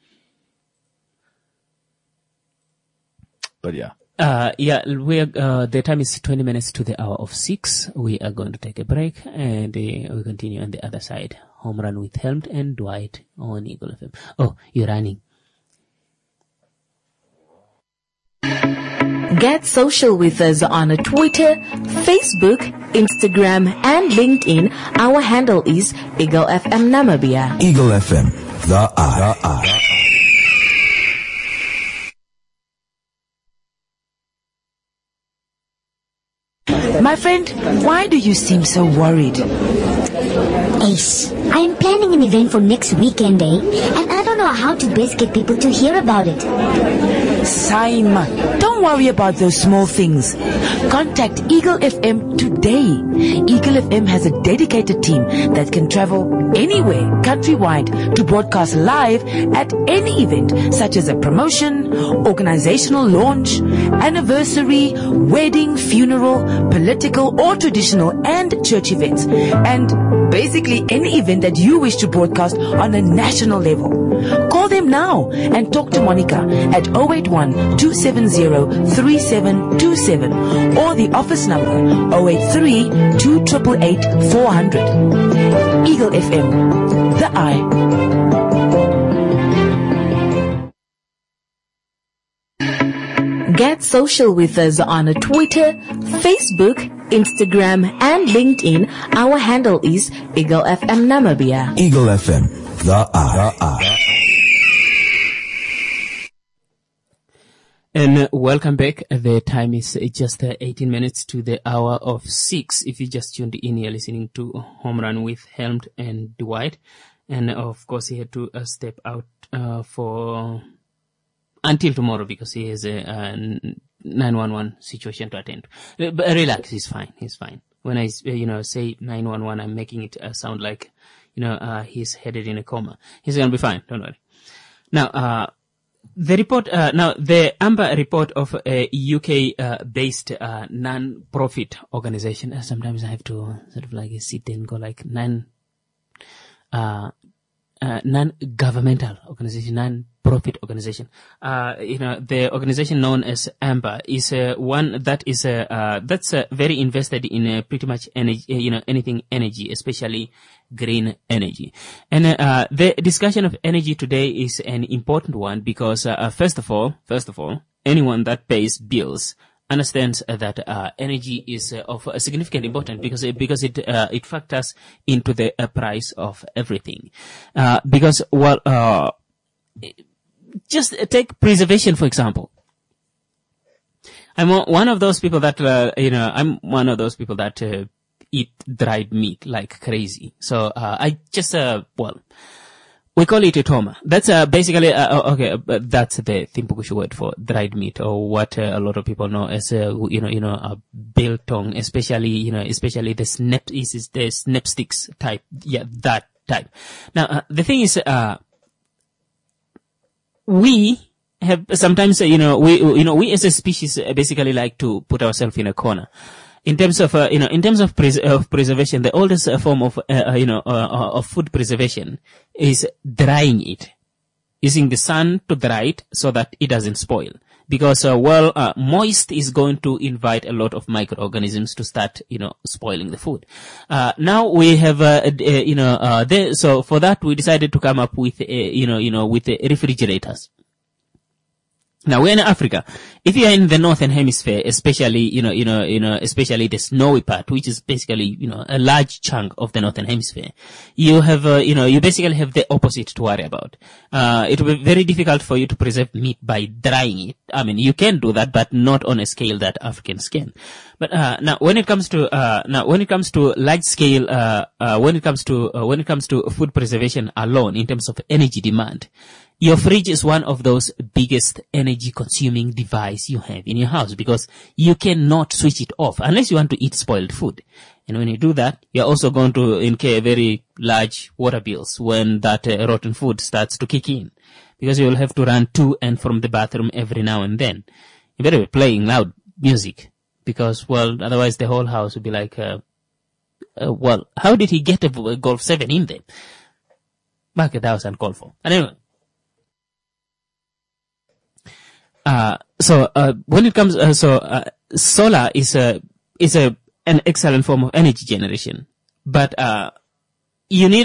But yeah. The time is 20 minutes to the hour of 6. We are going to take a break, and we'll continue on the other side. Home Run with Helmut and Dwight on Eagle FM. Oh, you're running. Get social with us on Twitter, Facebook, Instagram, and LinkedIn. Our handle is Eagle FM Namibia. Eagle FM, the eye. My friend, why do you seem so worried? Ace, I am planning an event for next weekend, and I don't know how to best get people to hear about it. Saima, don't worry about those small things. Contact Eagle FM today. Eagle FM has a dedicated team that can travel anywhere countrywide to broadcast live at any event, such as a promotion, organizational launch, anniversary, wedding, funeral, political or traditional, and church events, and basically any event that you wish to broadcast on a national level. Call them now and talk to Monica at 081-270-3727 or the office number 083-288-400. Eagle FM, the eye. Get social with us on Twitter, Facebook, Instagram, and LinkedIn. Our handle is Eagle FM Namibia. Eagle FM, the eye. And welcome back. The time is just 18 minutes to the hour of 6. If you just tuned in, you're listening to Home Run with Helmut and Dwight. And of course, he had to step out for until tomorrow because he has a 911 situation to attend. But relax, he's fine. He's fine. When I say 911, I'm making it sound like he's headed in a coma. He's gonna be fine. Don't worry. Now, the report, the AMBER report of a UK-based non-profit organization. Sometimes I have to sort of like sit and go like non-governmental organization, non-profit organization. The organization known as AMBER is one that is that's very invested in pretty much energy, anything energy, especially green energy. And the discussion of energy today is an important one because first of all, anyone that pays bills understands that energy is of a significant importance because it factors into the price of everything. Just take preservation for example. I'm one of those people that eat dried meat like crazy. So I just we call it a toma. That's basically that's the Thimpukushu word for dried meat, or what a lot of people know as a biltong, especially the snap sticks type. Yeah, that type. Now the thing is, we have sometimes we as a species basically like to put ourselves in a corner. In terms of preservation, the oldest form of food preservation is drying it, using the sun to dry it so that it doesn't spoil. Because moist is going to invite a lot of microorganisms to start spoiling the food. Now we have so for that we decided to come up with with refrigerators. Now we're in Africa. If you are in the northern hemisphere, especially especially the snowy part, which is basically a large chunk of the northern hemisphere, you have you basically have the opposite to worry about. It will be very difficult for you to preserve meat by drying it. I mean, you can do that, but not on a scale that Africans can. But now when it comes to large scale, when it comes to food preservation alone in terms of energy demand, your fridge is one of those biggest energy consuming device you have in your house because you cannot switch it off unless you want to eat spoiled food. And when you do that, you're also going to incur very large water bills when that rotten food starts to kick in, because you will have to run to and from the bathroom every now and then. You better be playing loud music because, otherwise the whole house will be like, how did he get a Golf 7 in there? Back at the house uncalled for. And anyway. When it comes, solar is an excellent form of energy generation, but you need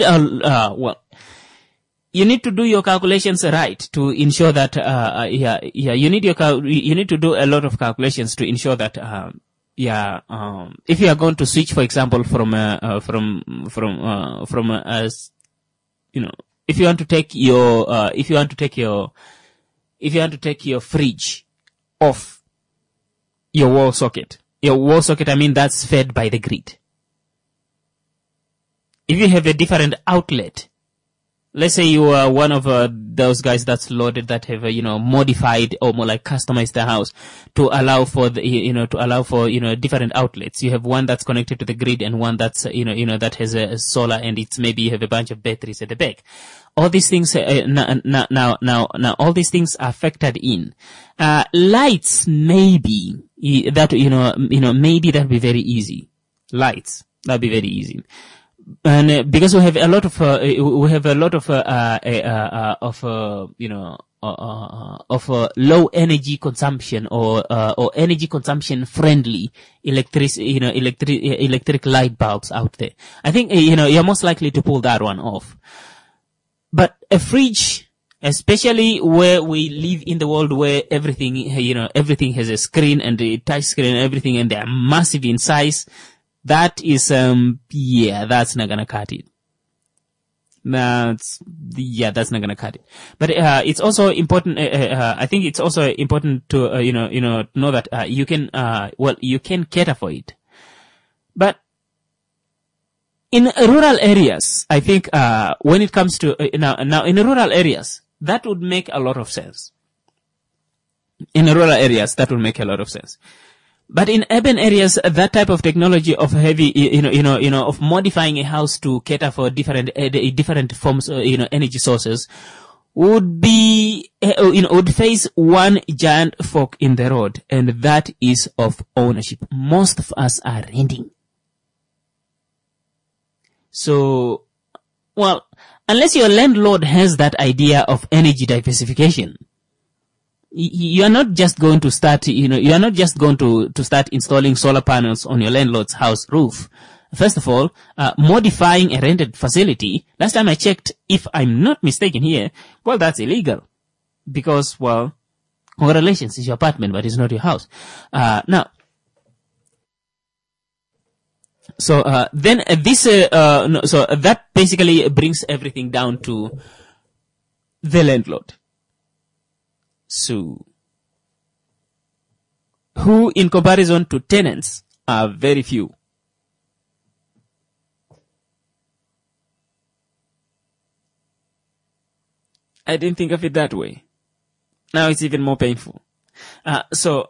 you need to do your calculations right to ensure that you need to do a lot of calculations to ensure that if you are going to switch, for example, if you want to take your fridge off your wall socket, I mean, that's fed by the grid. If you have a different outlet, let's say you are one of those guys that's loaded that have modified or more like customized the house to allow for different outlets. You have one that's connected to the grid and one that's that has a solar, and it's maybe you have a bunch of batteries at the back. All these things now all these things are factored in. Lights maybe maybe that'd be very easy. Lights, that'd be very easy. And because we have a lot of low energy consumption or energy consumption friendly electric light bulbs out there, I think you're most likely to pull that one off. But a fridge, especially where we live in the world where everything has a screen and a touch screen and everything, and they are massive in size, that is, that's not gonna cut it. That's not gonna cut it. But, it's also important, I think it's also important to, know that, you can cater for it. But, in rural areas, I think, when it comes to, now in rural areas, that would make a lot of sense. In rural areas, that would make a lot of sense. But in urban areas, that type of technology of heavy, of modifying a house to cater for different forms, energy sources would be, would face one giant fork in the road, and that is of ownership. Most of us are renting. So, unless your landlord has that idea of energy diversification, you are not just going to start, you are not just going to start installing solar panels on your landlord's house roof. First of all, modifying a rented facility, last time I checked, if I'm not mistaken here, well, that's illegal. Because, well, congratulations, it's your apartment, but it's not your house. So that basically brings everything down to the landlord. So, who in comparison to tenants are very few. I didn't think of it that way. Now it's even more painful. So,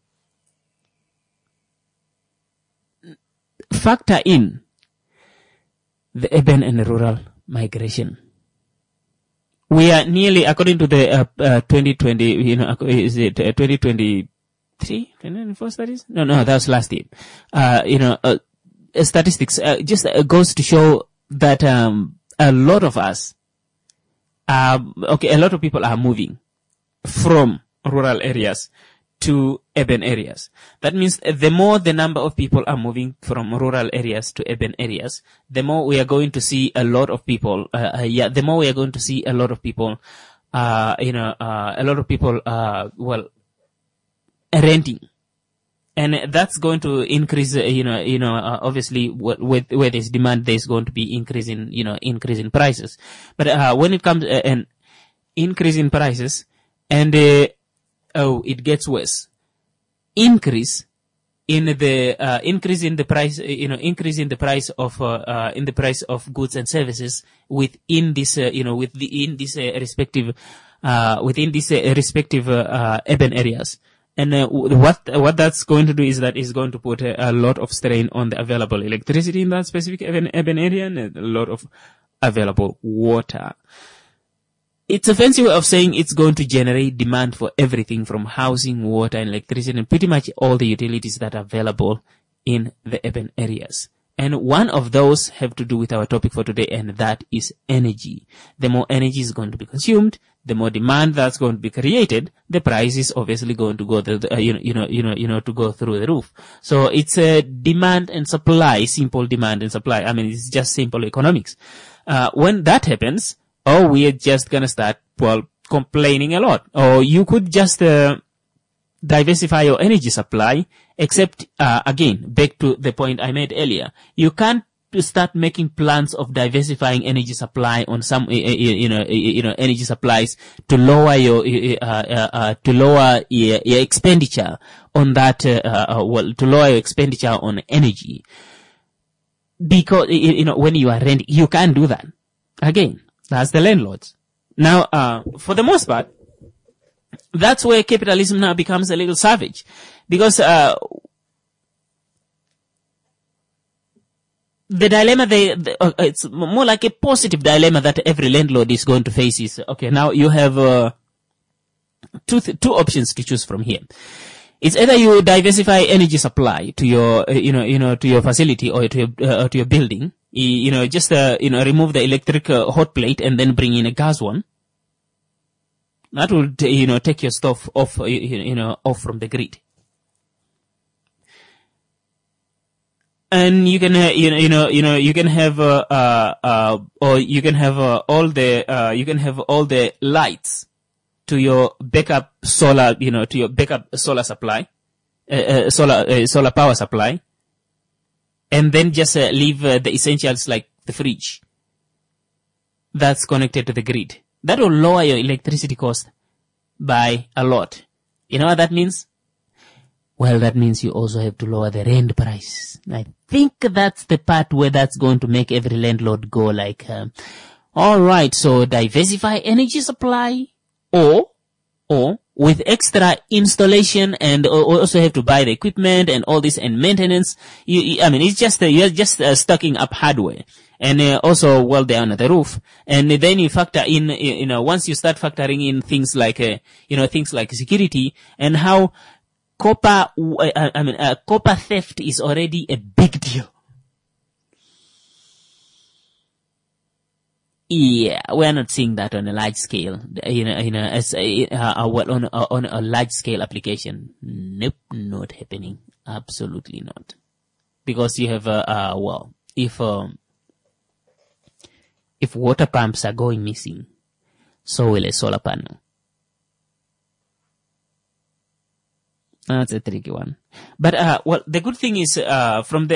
factor in the urban and rural migration. We are nearly, according to the 2020, is it 2023? 2024 studies? No, that was last year. Statistics just goes to show that a lot of us, a lot of people are moving from rural areas to urban areas. That means the more the number of people are moving from rural areas to urban areas, the more we are going to see a lot of people, the more we are going to see a lot of people, renting. And that's going to increase, obviously where there's demand, there's going to be increase in prices. But, when it comes, an increase in prices, and, it gets worse. Increase in the price of goods and services within this respective urban areas. And what that's going to do is that is going to put a lot of strain on the available electricity in that specific urban area and a lot of available water. It's a fancy way of saying it's going to generate demand for everything from housing, water, and electricity, and pretty much all the utilities that are available in the urban areas. And one of those have to do with our topic for today, and that is energy. The more energy is going to be consumed, the more demand that's going to be created, the price is obviously going to go to go through the roof. So it's a demand and supply, simple demand and supply. I mean, it's just simple economics. When that happens, we are just gonna start, complaining a lot. Or you could just, diversify your energy supply, except, again, back to the point I made earlier. You can't start making plans of diversifying energy supply on some, energy supplies to lower your expenditure on that, to lower your expenditure on energy. Because, when you are renting, you can't do that. Again, that's the landlords. Now, for the most part, that's where capitalism now becomes a little savage. Because, the dilemma it's more like a positive dilemma that every landlord is going to face is, okay, now you have, two options to choose from here. It's either you diversify energy supply to your, to your facility or to your building. Just, remove the electric hot plate and then bring in a gas one. That will, take your stuff off, off from the grid. And you can, you can have, or you can have, all the lights to your backup solar, to your backup solar supply, solar power supply. And then just leave the essentials like the fridge that's connected to the grid. That will lower your electricity cost by a lot. You know what that means? Well, that means you also have to lower the rent price. I think that's the part where that's going to make every landlord go like, all right, so diversify energy supply or with extra installation and also have to buy the equipment and all this and maintenance. It's just, you're just stocking up hardware and also well down at the roof. And then you factor in, once you start factoring in things like, things like security and how copper theft is already a big deal. Yeah, we're not seeing that on a large scale. On a large scale application. Nope, not happening. Absolutely not. Because you have if water pumps are going missing, so will a solar panel. That's a tricky one. But the good thing is according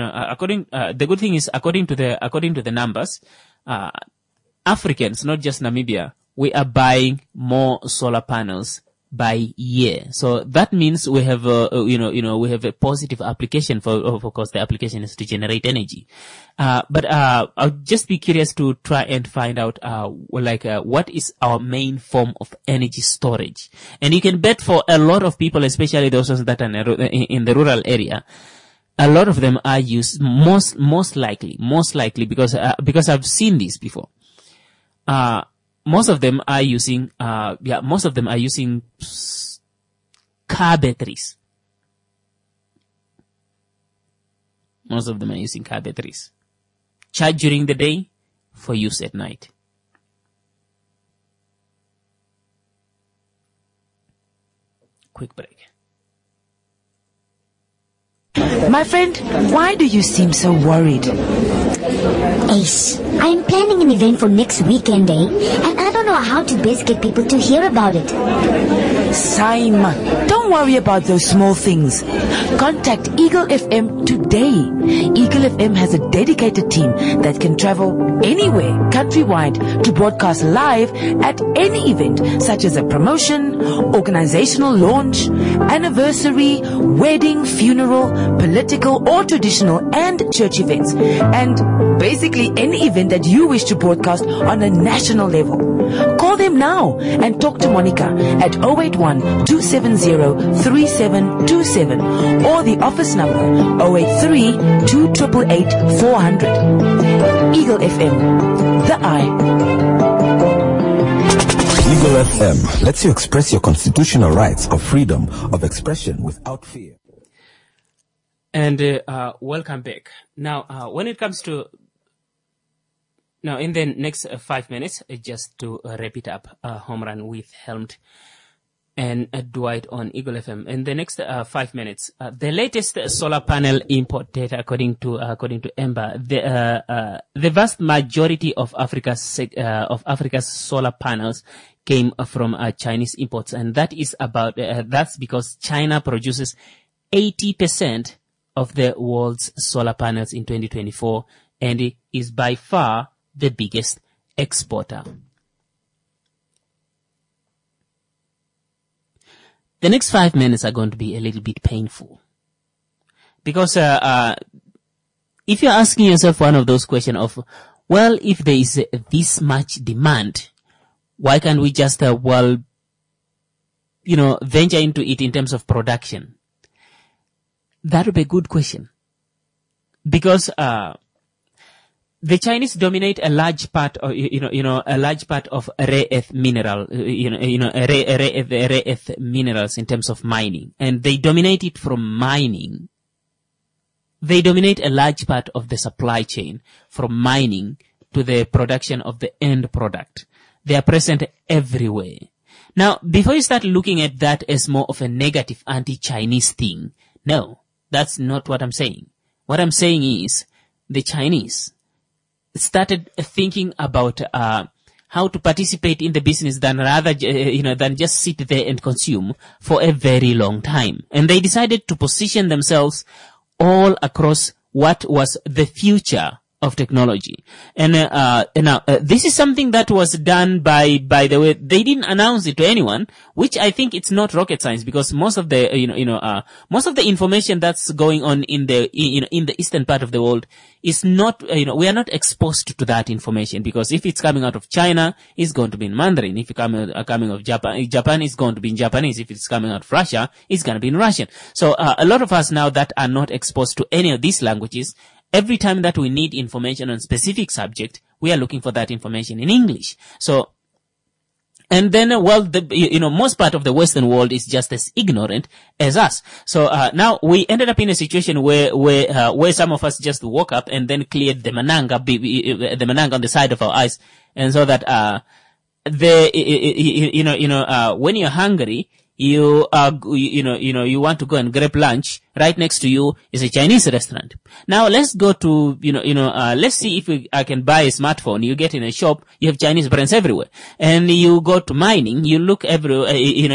to the numbers, Africans, not just Namibia, we are buying more solar panels by year. So that means we have we have a positive application for, of course, the application is to generate energy. But I'll just be curious to try and find out, what is our main form of energy storage? And you can bet for a lot of people, especially those that are in the rural area, a lot of them are used most likely, because I've seen this before. Most of them are using car batteries. Most of them are using car batteries. Charge during the day for use at night. Quick break. My friend, why do you seem so worried? Ace, I'm planning an event for next weekend, and I don't know how to best get people to hear about it. Simon, don't worry about those small things. Contact Eagle FM today. Eagle FM has a dedicated team that can travel anywhere countrywide to broadcast live at any event, such as a promotion, organizational launch, anniversary, wedding, funeral, political or traditional and church events, and basically any event that you wish to broadcast on a national level. Call them now and talk to Monica at 081-270-3727 or the office number 083-288-400. Eagle FM, the eye. Eagle FM lets you express your constitutional rights of freedom of expression without fear. And welcome back. Now, when it comes to now, in the next 5 minutes, just to wrap it up, Home Run with Helmed and Dwight on Eagle FM. In the next 5 minutes, the latest solar panel import data, according to Ember, the vast majority of Africa's solar panels came from Chinese imports, and that is that's because China produces 80% of the world's solar panels in 2024, and it is by far the biggest exporter. The next 5 minutes are going to be a little bit painful, because if you're asking yourself one of those questions of, well, if there is this much demand, why can't we just venture into it in terms of production? That would be a good question, because the Chinese dominate a large part of rare earth mineral, rare earth minerals in terms of mining, and they dominate it from mining. They dominate a large part of the supply chain from mining to the production of the end product. They are present everywhere. Now, before you start looking at that as more of a negative anti-Chinese thing, no, that's not what I'm saying. What I'm saying is the Chinese started thinking about how to participate in the business than just sit there and consume for a very long time. And they decided to position themselves all across what was the future of technology. And now this is something that was done by the way, they didn't announce it to anyone, which I think it's not rocket science, because most of the most of the information that's going on in the in the eastern part of the world is not we are not exposed to that information, because if it's coming out of China, it's going to be in Mandarin. If it's coming of Japan is going to be in Japanese. If it's coming out of Russia, it's going to be in Russian. So a lot of us now that are not exposed to any of these languages, every time that we need information on specific subject, we are looking for that information in English. So And then, most part of the Western world is just as ignorant as us. So, now we ended up in a situation where some of us just woke up and then cleared the mananga on the side of our eyes. And so that, when you're hungry, you want to go and grab lunch. Right next to you is a Chinese restaurant. Now let's go to, let's see if I can buy a smartphone. You get in a shop, you have Chinese brands everywhere. And you go to mining, you look everywhere, you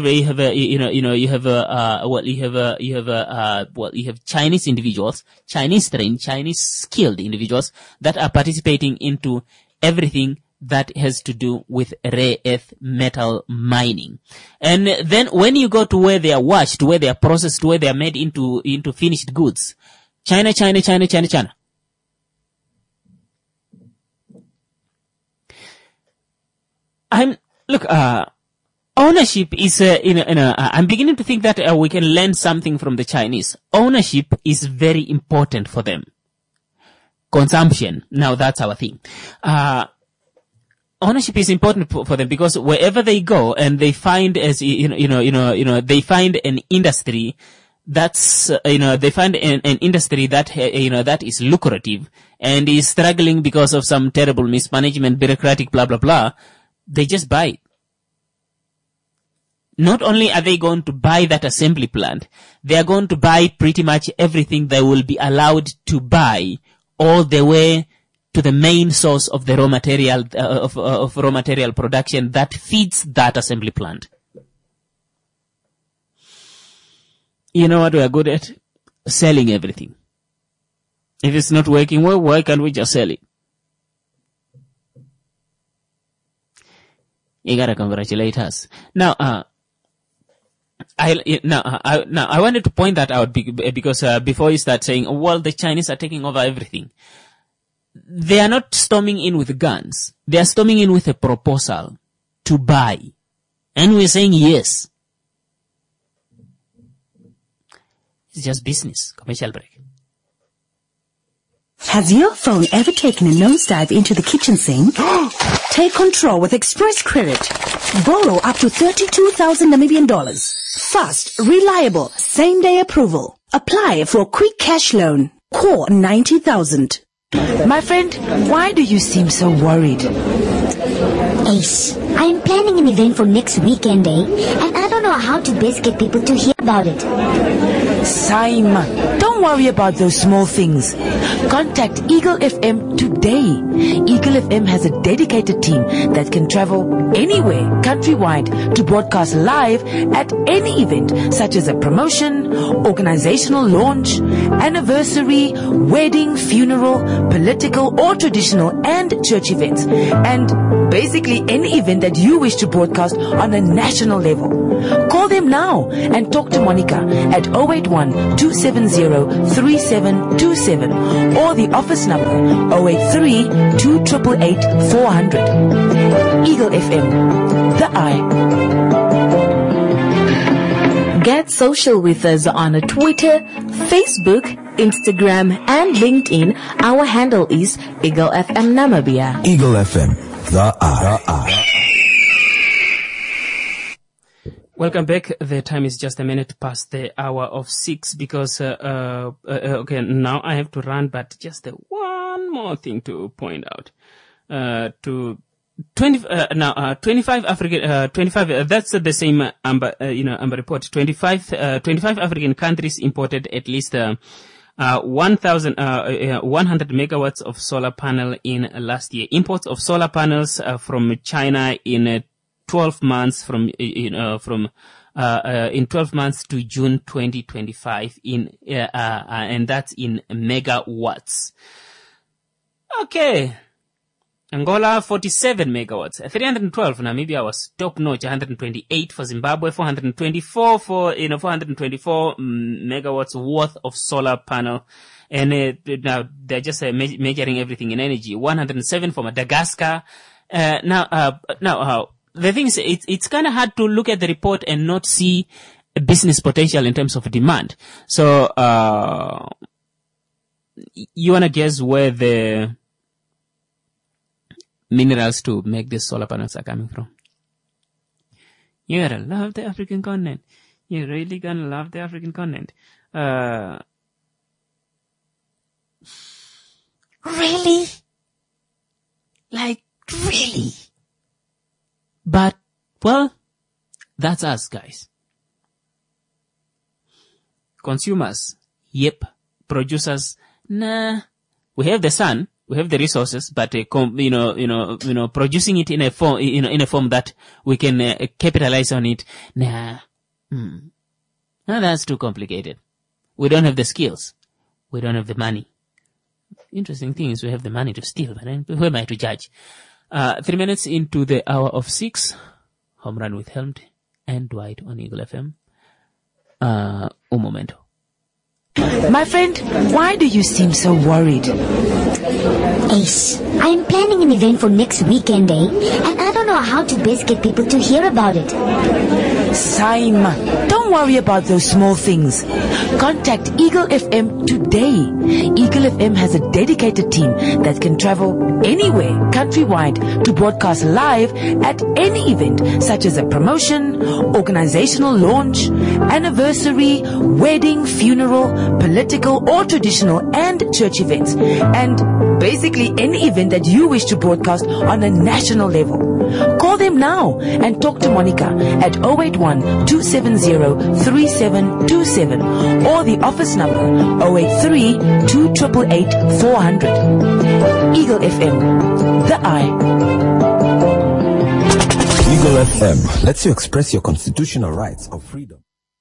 have Chinese individuals, Chinese trained, Chinese skilled individuals that are participating into everything that has to do with rare earth metal mining. And then when you go to where they are washed, where they are processed, where they are made into finished goods, China. Ownership is, I'm beginning to think that we can learn something from the Chinese. Ownership is very important for them. Consumption, now that's our thing. Ownership is important for them because wherever they go and they find they find an industry that's, they find an industry that, that is lucrative and is struggling because of some terrible mismanagement, bureaucratic, blah, blah, blah. They just buy it. Not only are they going to buy that assembly plant, they are going to buy pretty much everything they will be allowed to buy all the way to the main source of the raw material, of raw material production that feeds that assembly plant. You know what we are good at? Selling everything. If it's not working well, why can't we just sell it? You gotta congratulate us. Now, I wanted to point that out because before you start saying, well, the Chinese are taking over everything. They are not storming in with guns. They are storming in with a proposal to buy. And we're saying yes. It's just business. Commercial break. Has your phone ever taken a nosedive into the kitchen sink? Take control with Express Credit. Borrow up to 32,000 Namibian dollars. Fast, reliable, same-day approval. Apply for a quick cash loan. Core 90,000. My friend, why do you seem so worried? Ace, I'm planning an event for next weekend, and I don't know how to best get people to hear about it. Simon, don't worry about those small things. Contact Eagle FM today. Eagle FM has a dedicated team that can travel anywhere, countrywide, to broadcast live at any event, such as a promotion, organizational launch, anniversary, wedding, funeral, political or traditional and church events, and basically any event that you wish to broadcast on a national level. Call them now and talk to Monica at 081-270-3727 or the office number 083-288-400. Eagle FM, the eye. Get social with us on Twitter, Facebook, Instagram, and LinkedIn. Our handle is Eagle FM Namibia. Eagle FM, the eye. Welcome back. The time is just a minute past the hour of 6 because, okay, now I have to run, but just one more thing to point out. 25 African, 25, that's the same, Amber report. 25 African countries imported at least, 100 megawatts of solar panel in last year. Imports of solar panels, from China in 12 months in 12 months to June 2025 and that's in megawatts. Okay. Angola, 47 megawatts. 312 for Namibia was top notch. 128 for Zimbabwe. 424 424 megawatts worth of solar panel. And now they're just measuring everything in energy. 107 for Madagascar. The thing is, it's kind of hard to look at the report and not see a business potential in terms of demand. So, you wanna guess where the minerals to make these solar panels are coming from? You gotta love the African continent. You're really gonna love the African continent. Really? Like, really? But, well, that's us, guys. Consumers, yep. Producers, nah. We have the sun, we have the resources, but producing it in a form, in a form that we can capitalize on it, nah. No, that's too complicated. We don't have the skills. We don't have the money. Interesting thing is we have the money to steal, but who am I to judge? 3 minutes into the hour of 6, Home Run with Helmed and Dwight on Eagle FM. Un momento. My friend, why do you seem so worried? Ace, I'm planning an event for next weekend, and I don't know how to best get people to hear about it. Saima, don't worry about those small things. Contact Eagle FM today. Eagle FM has a dedicated team that can travel anywhere countrywide to broadcast live at any event, such as a promotion, organizational launch, anniversary, wedding, funeral, political or traditional and church events, and basically any event that you wish to broadcast on a national level. Call them now and talk to Monica at 081-270-3727 or the office number 083-288-400. Eagle FM, the eye. Eagle FM lets you express your constitutional rights of freedom.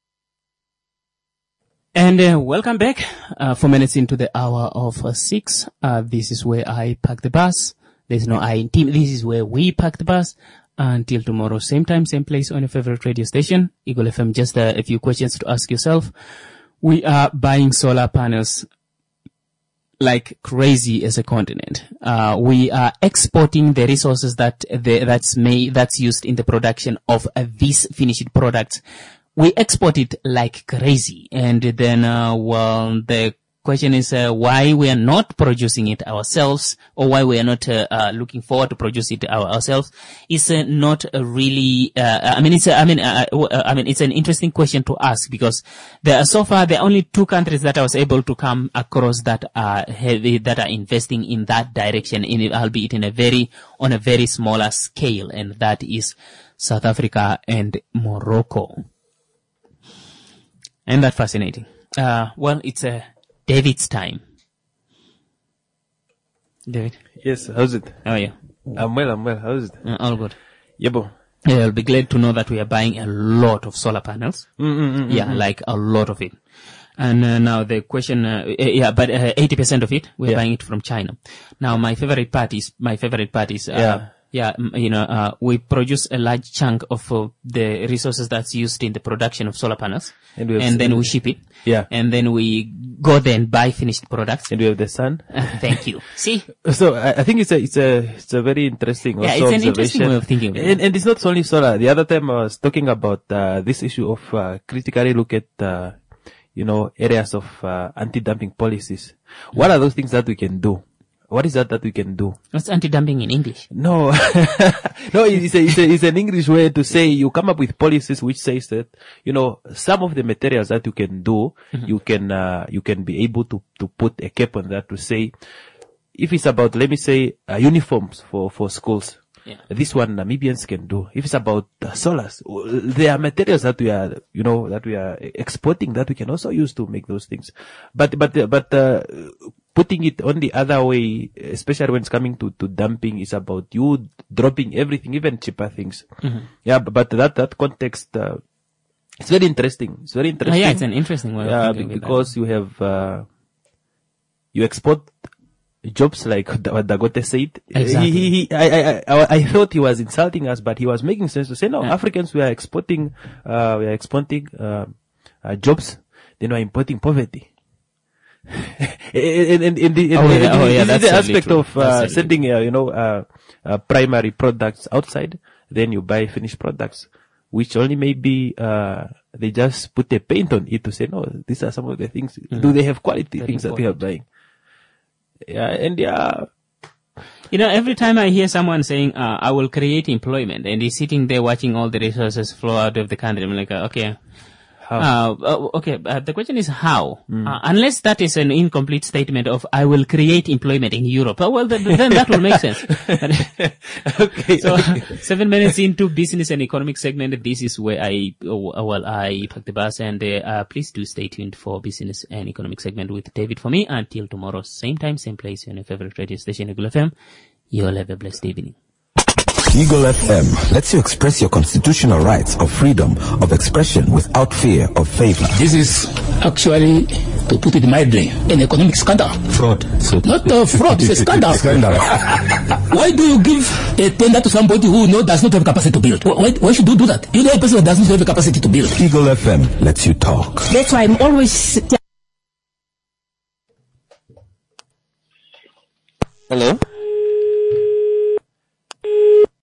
And welcome back. 4 minutes into the hour of 6. This is where I park the bus. There's no I in team. This is where we park the bus. Until tomorrow, same time, same place on your favorite radio station, Eagle FM. Just a few questions to ask yourself. We are buying solar panels like crazy as a continent. We are exporting the resources that's used in the production of these finished products. We export it like crazy. And then, the question is why we are not producing it ourselves, or why we are not looking forward to produce it ourselves. Is not really. It's an interesting question to ask, because so far there are only 2 countries that I was able to come across that are investing in that direction, albeit on a very smaller scale, and that is South Africa and Morocco. And that's fascinating. It's David's time. David? Yes, how's it? How are you? I'm well. How's it? All good. Yebo. Yeah, I'll be glad to know that we are buying a lot of solar panels. Like a lot of it. And now the question, 80% of it, we're buying it from China. Now my favorite part is, we produce a large chunk of the resources that's used in the production of solar panels, and then we ship it. Yeah. And then we go there and buy finished products. And we have the sun. Thank you. See? So I think it's a very interesting also it's an interesting way of thinking. And it's not only solar. The other time I was talking about this issue of critically look at areas of anti-dumping policies. What are those things that we can do? What is that we can do? What's anti-dumping in English? No, it's an English way to say you come up with policies which says that, some of the materials that you can do, you can be able to put a cap on that to say, if it's about, let me say, uniforms for schools. Yeah. This one Namibians can do. If it's about solars, there are materials that we are exporting that we can also use to make those things. But putting it on the other way, especially when it's coming to dumping, is about you dropping everything, even cheaper things. Yeah, but that context, it's very interesting. It's very interesting. It's an interesting one. Yeah, because you have, you export jobs like what Dagote said. Exactly. I thought he was insulting us, but he was making sense to say, no, Africans, we are exporting jobs, then we are importing poverty. The aspect of sending primary products outside, then you buy finished products, which only maybe they just put a paint on it to say, no, these are some of the things. Do they have quality things that we are buying? Yeah, and Every time I hear someone saying, I will create employment, and he's sitting there watching all the resources flow out of the country, I'm like, okay. The question is how? Unless that is an incomplete statement of, I will create employment in Europe. Well, then that will make sense. Okay. So, 7 minutes into business and economic segment, this is where I park the bus, and please do stay tuned for business and economic segment with David for me until tomorrow, same time, same place, on your favorite radio station, Eagle FM. You'll have a blessed evening. Eagle FM lets you express your constitutional rights of freedom of expression without fear of favor. This is actually, to put it mildly, an economic scandal. Fraud. Not fraud, it's a scandal. Why do you give a tender to somebody who does not have capacity to build? Why should you do that? You know a person that doesn't have the capacity to build. Eagle FM lets you talk. That's why I'm always... Hello?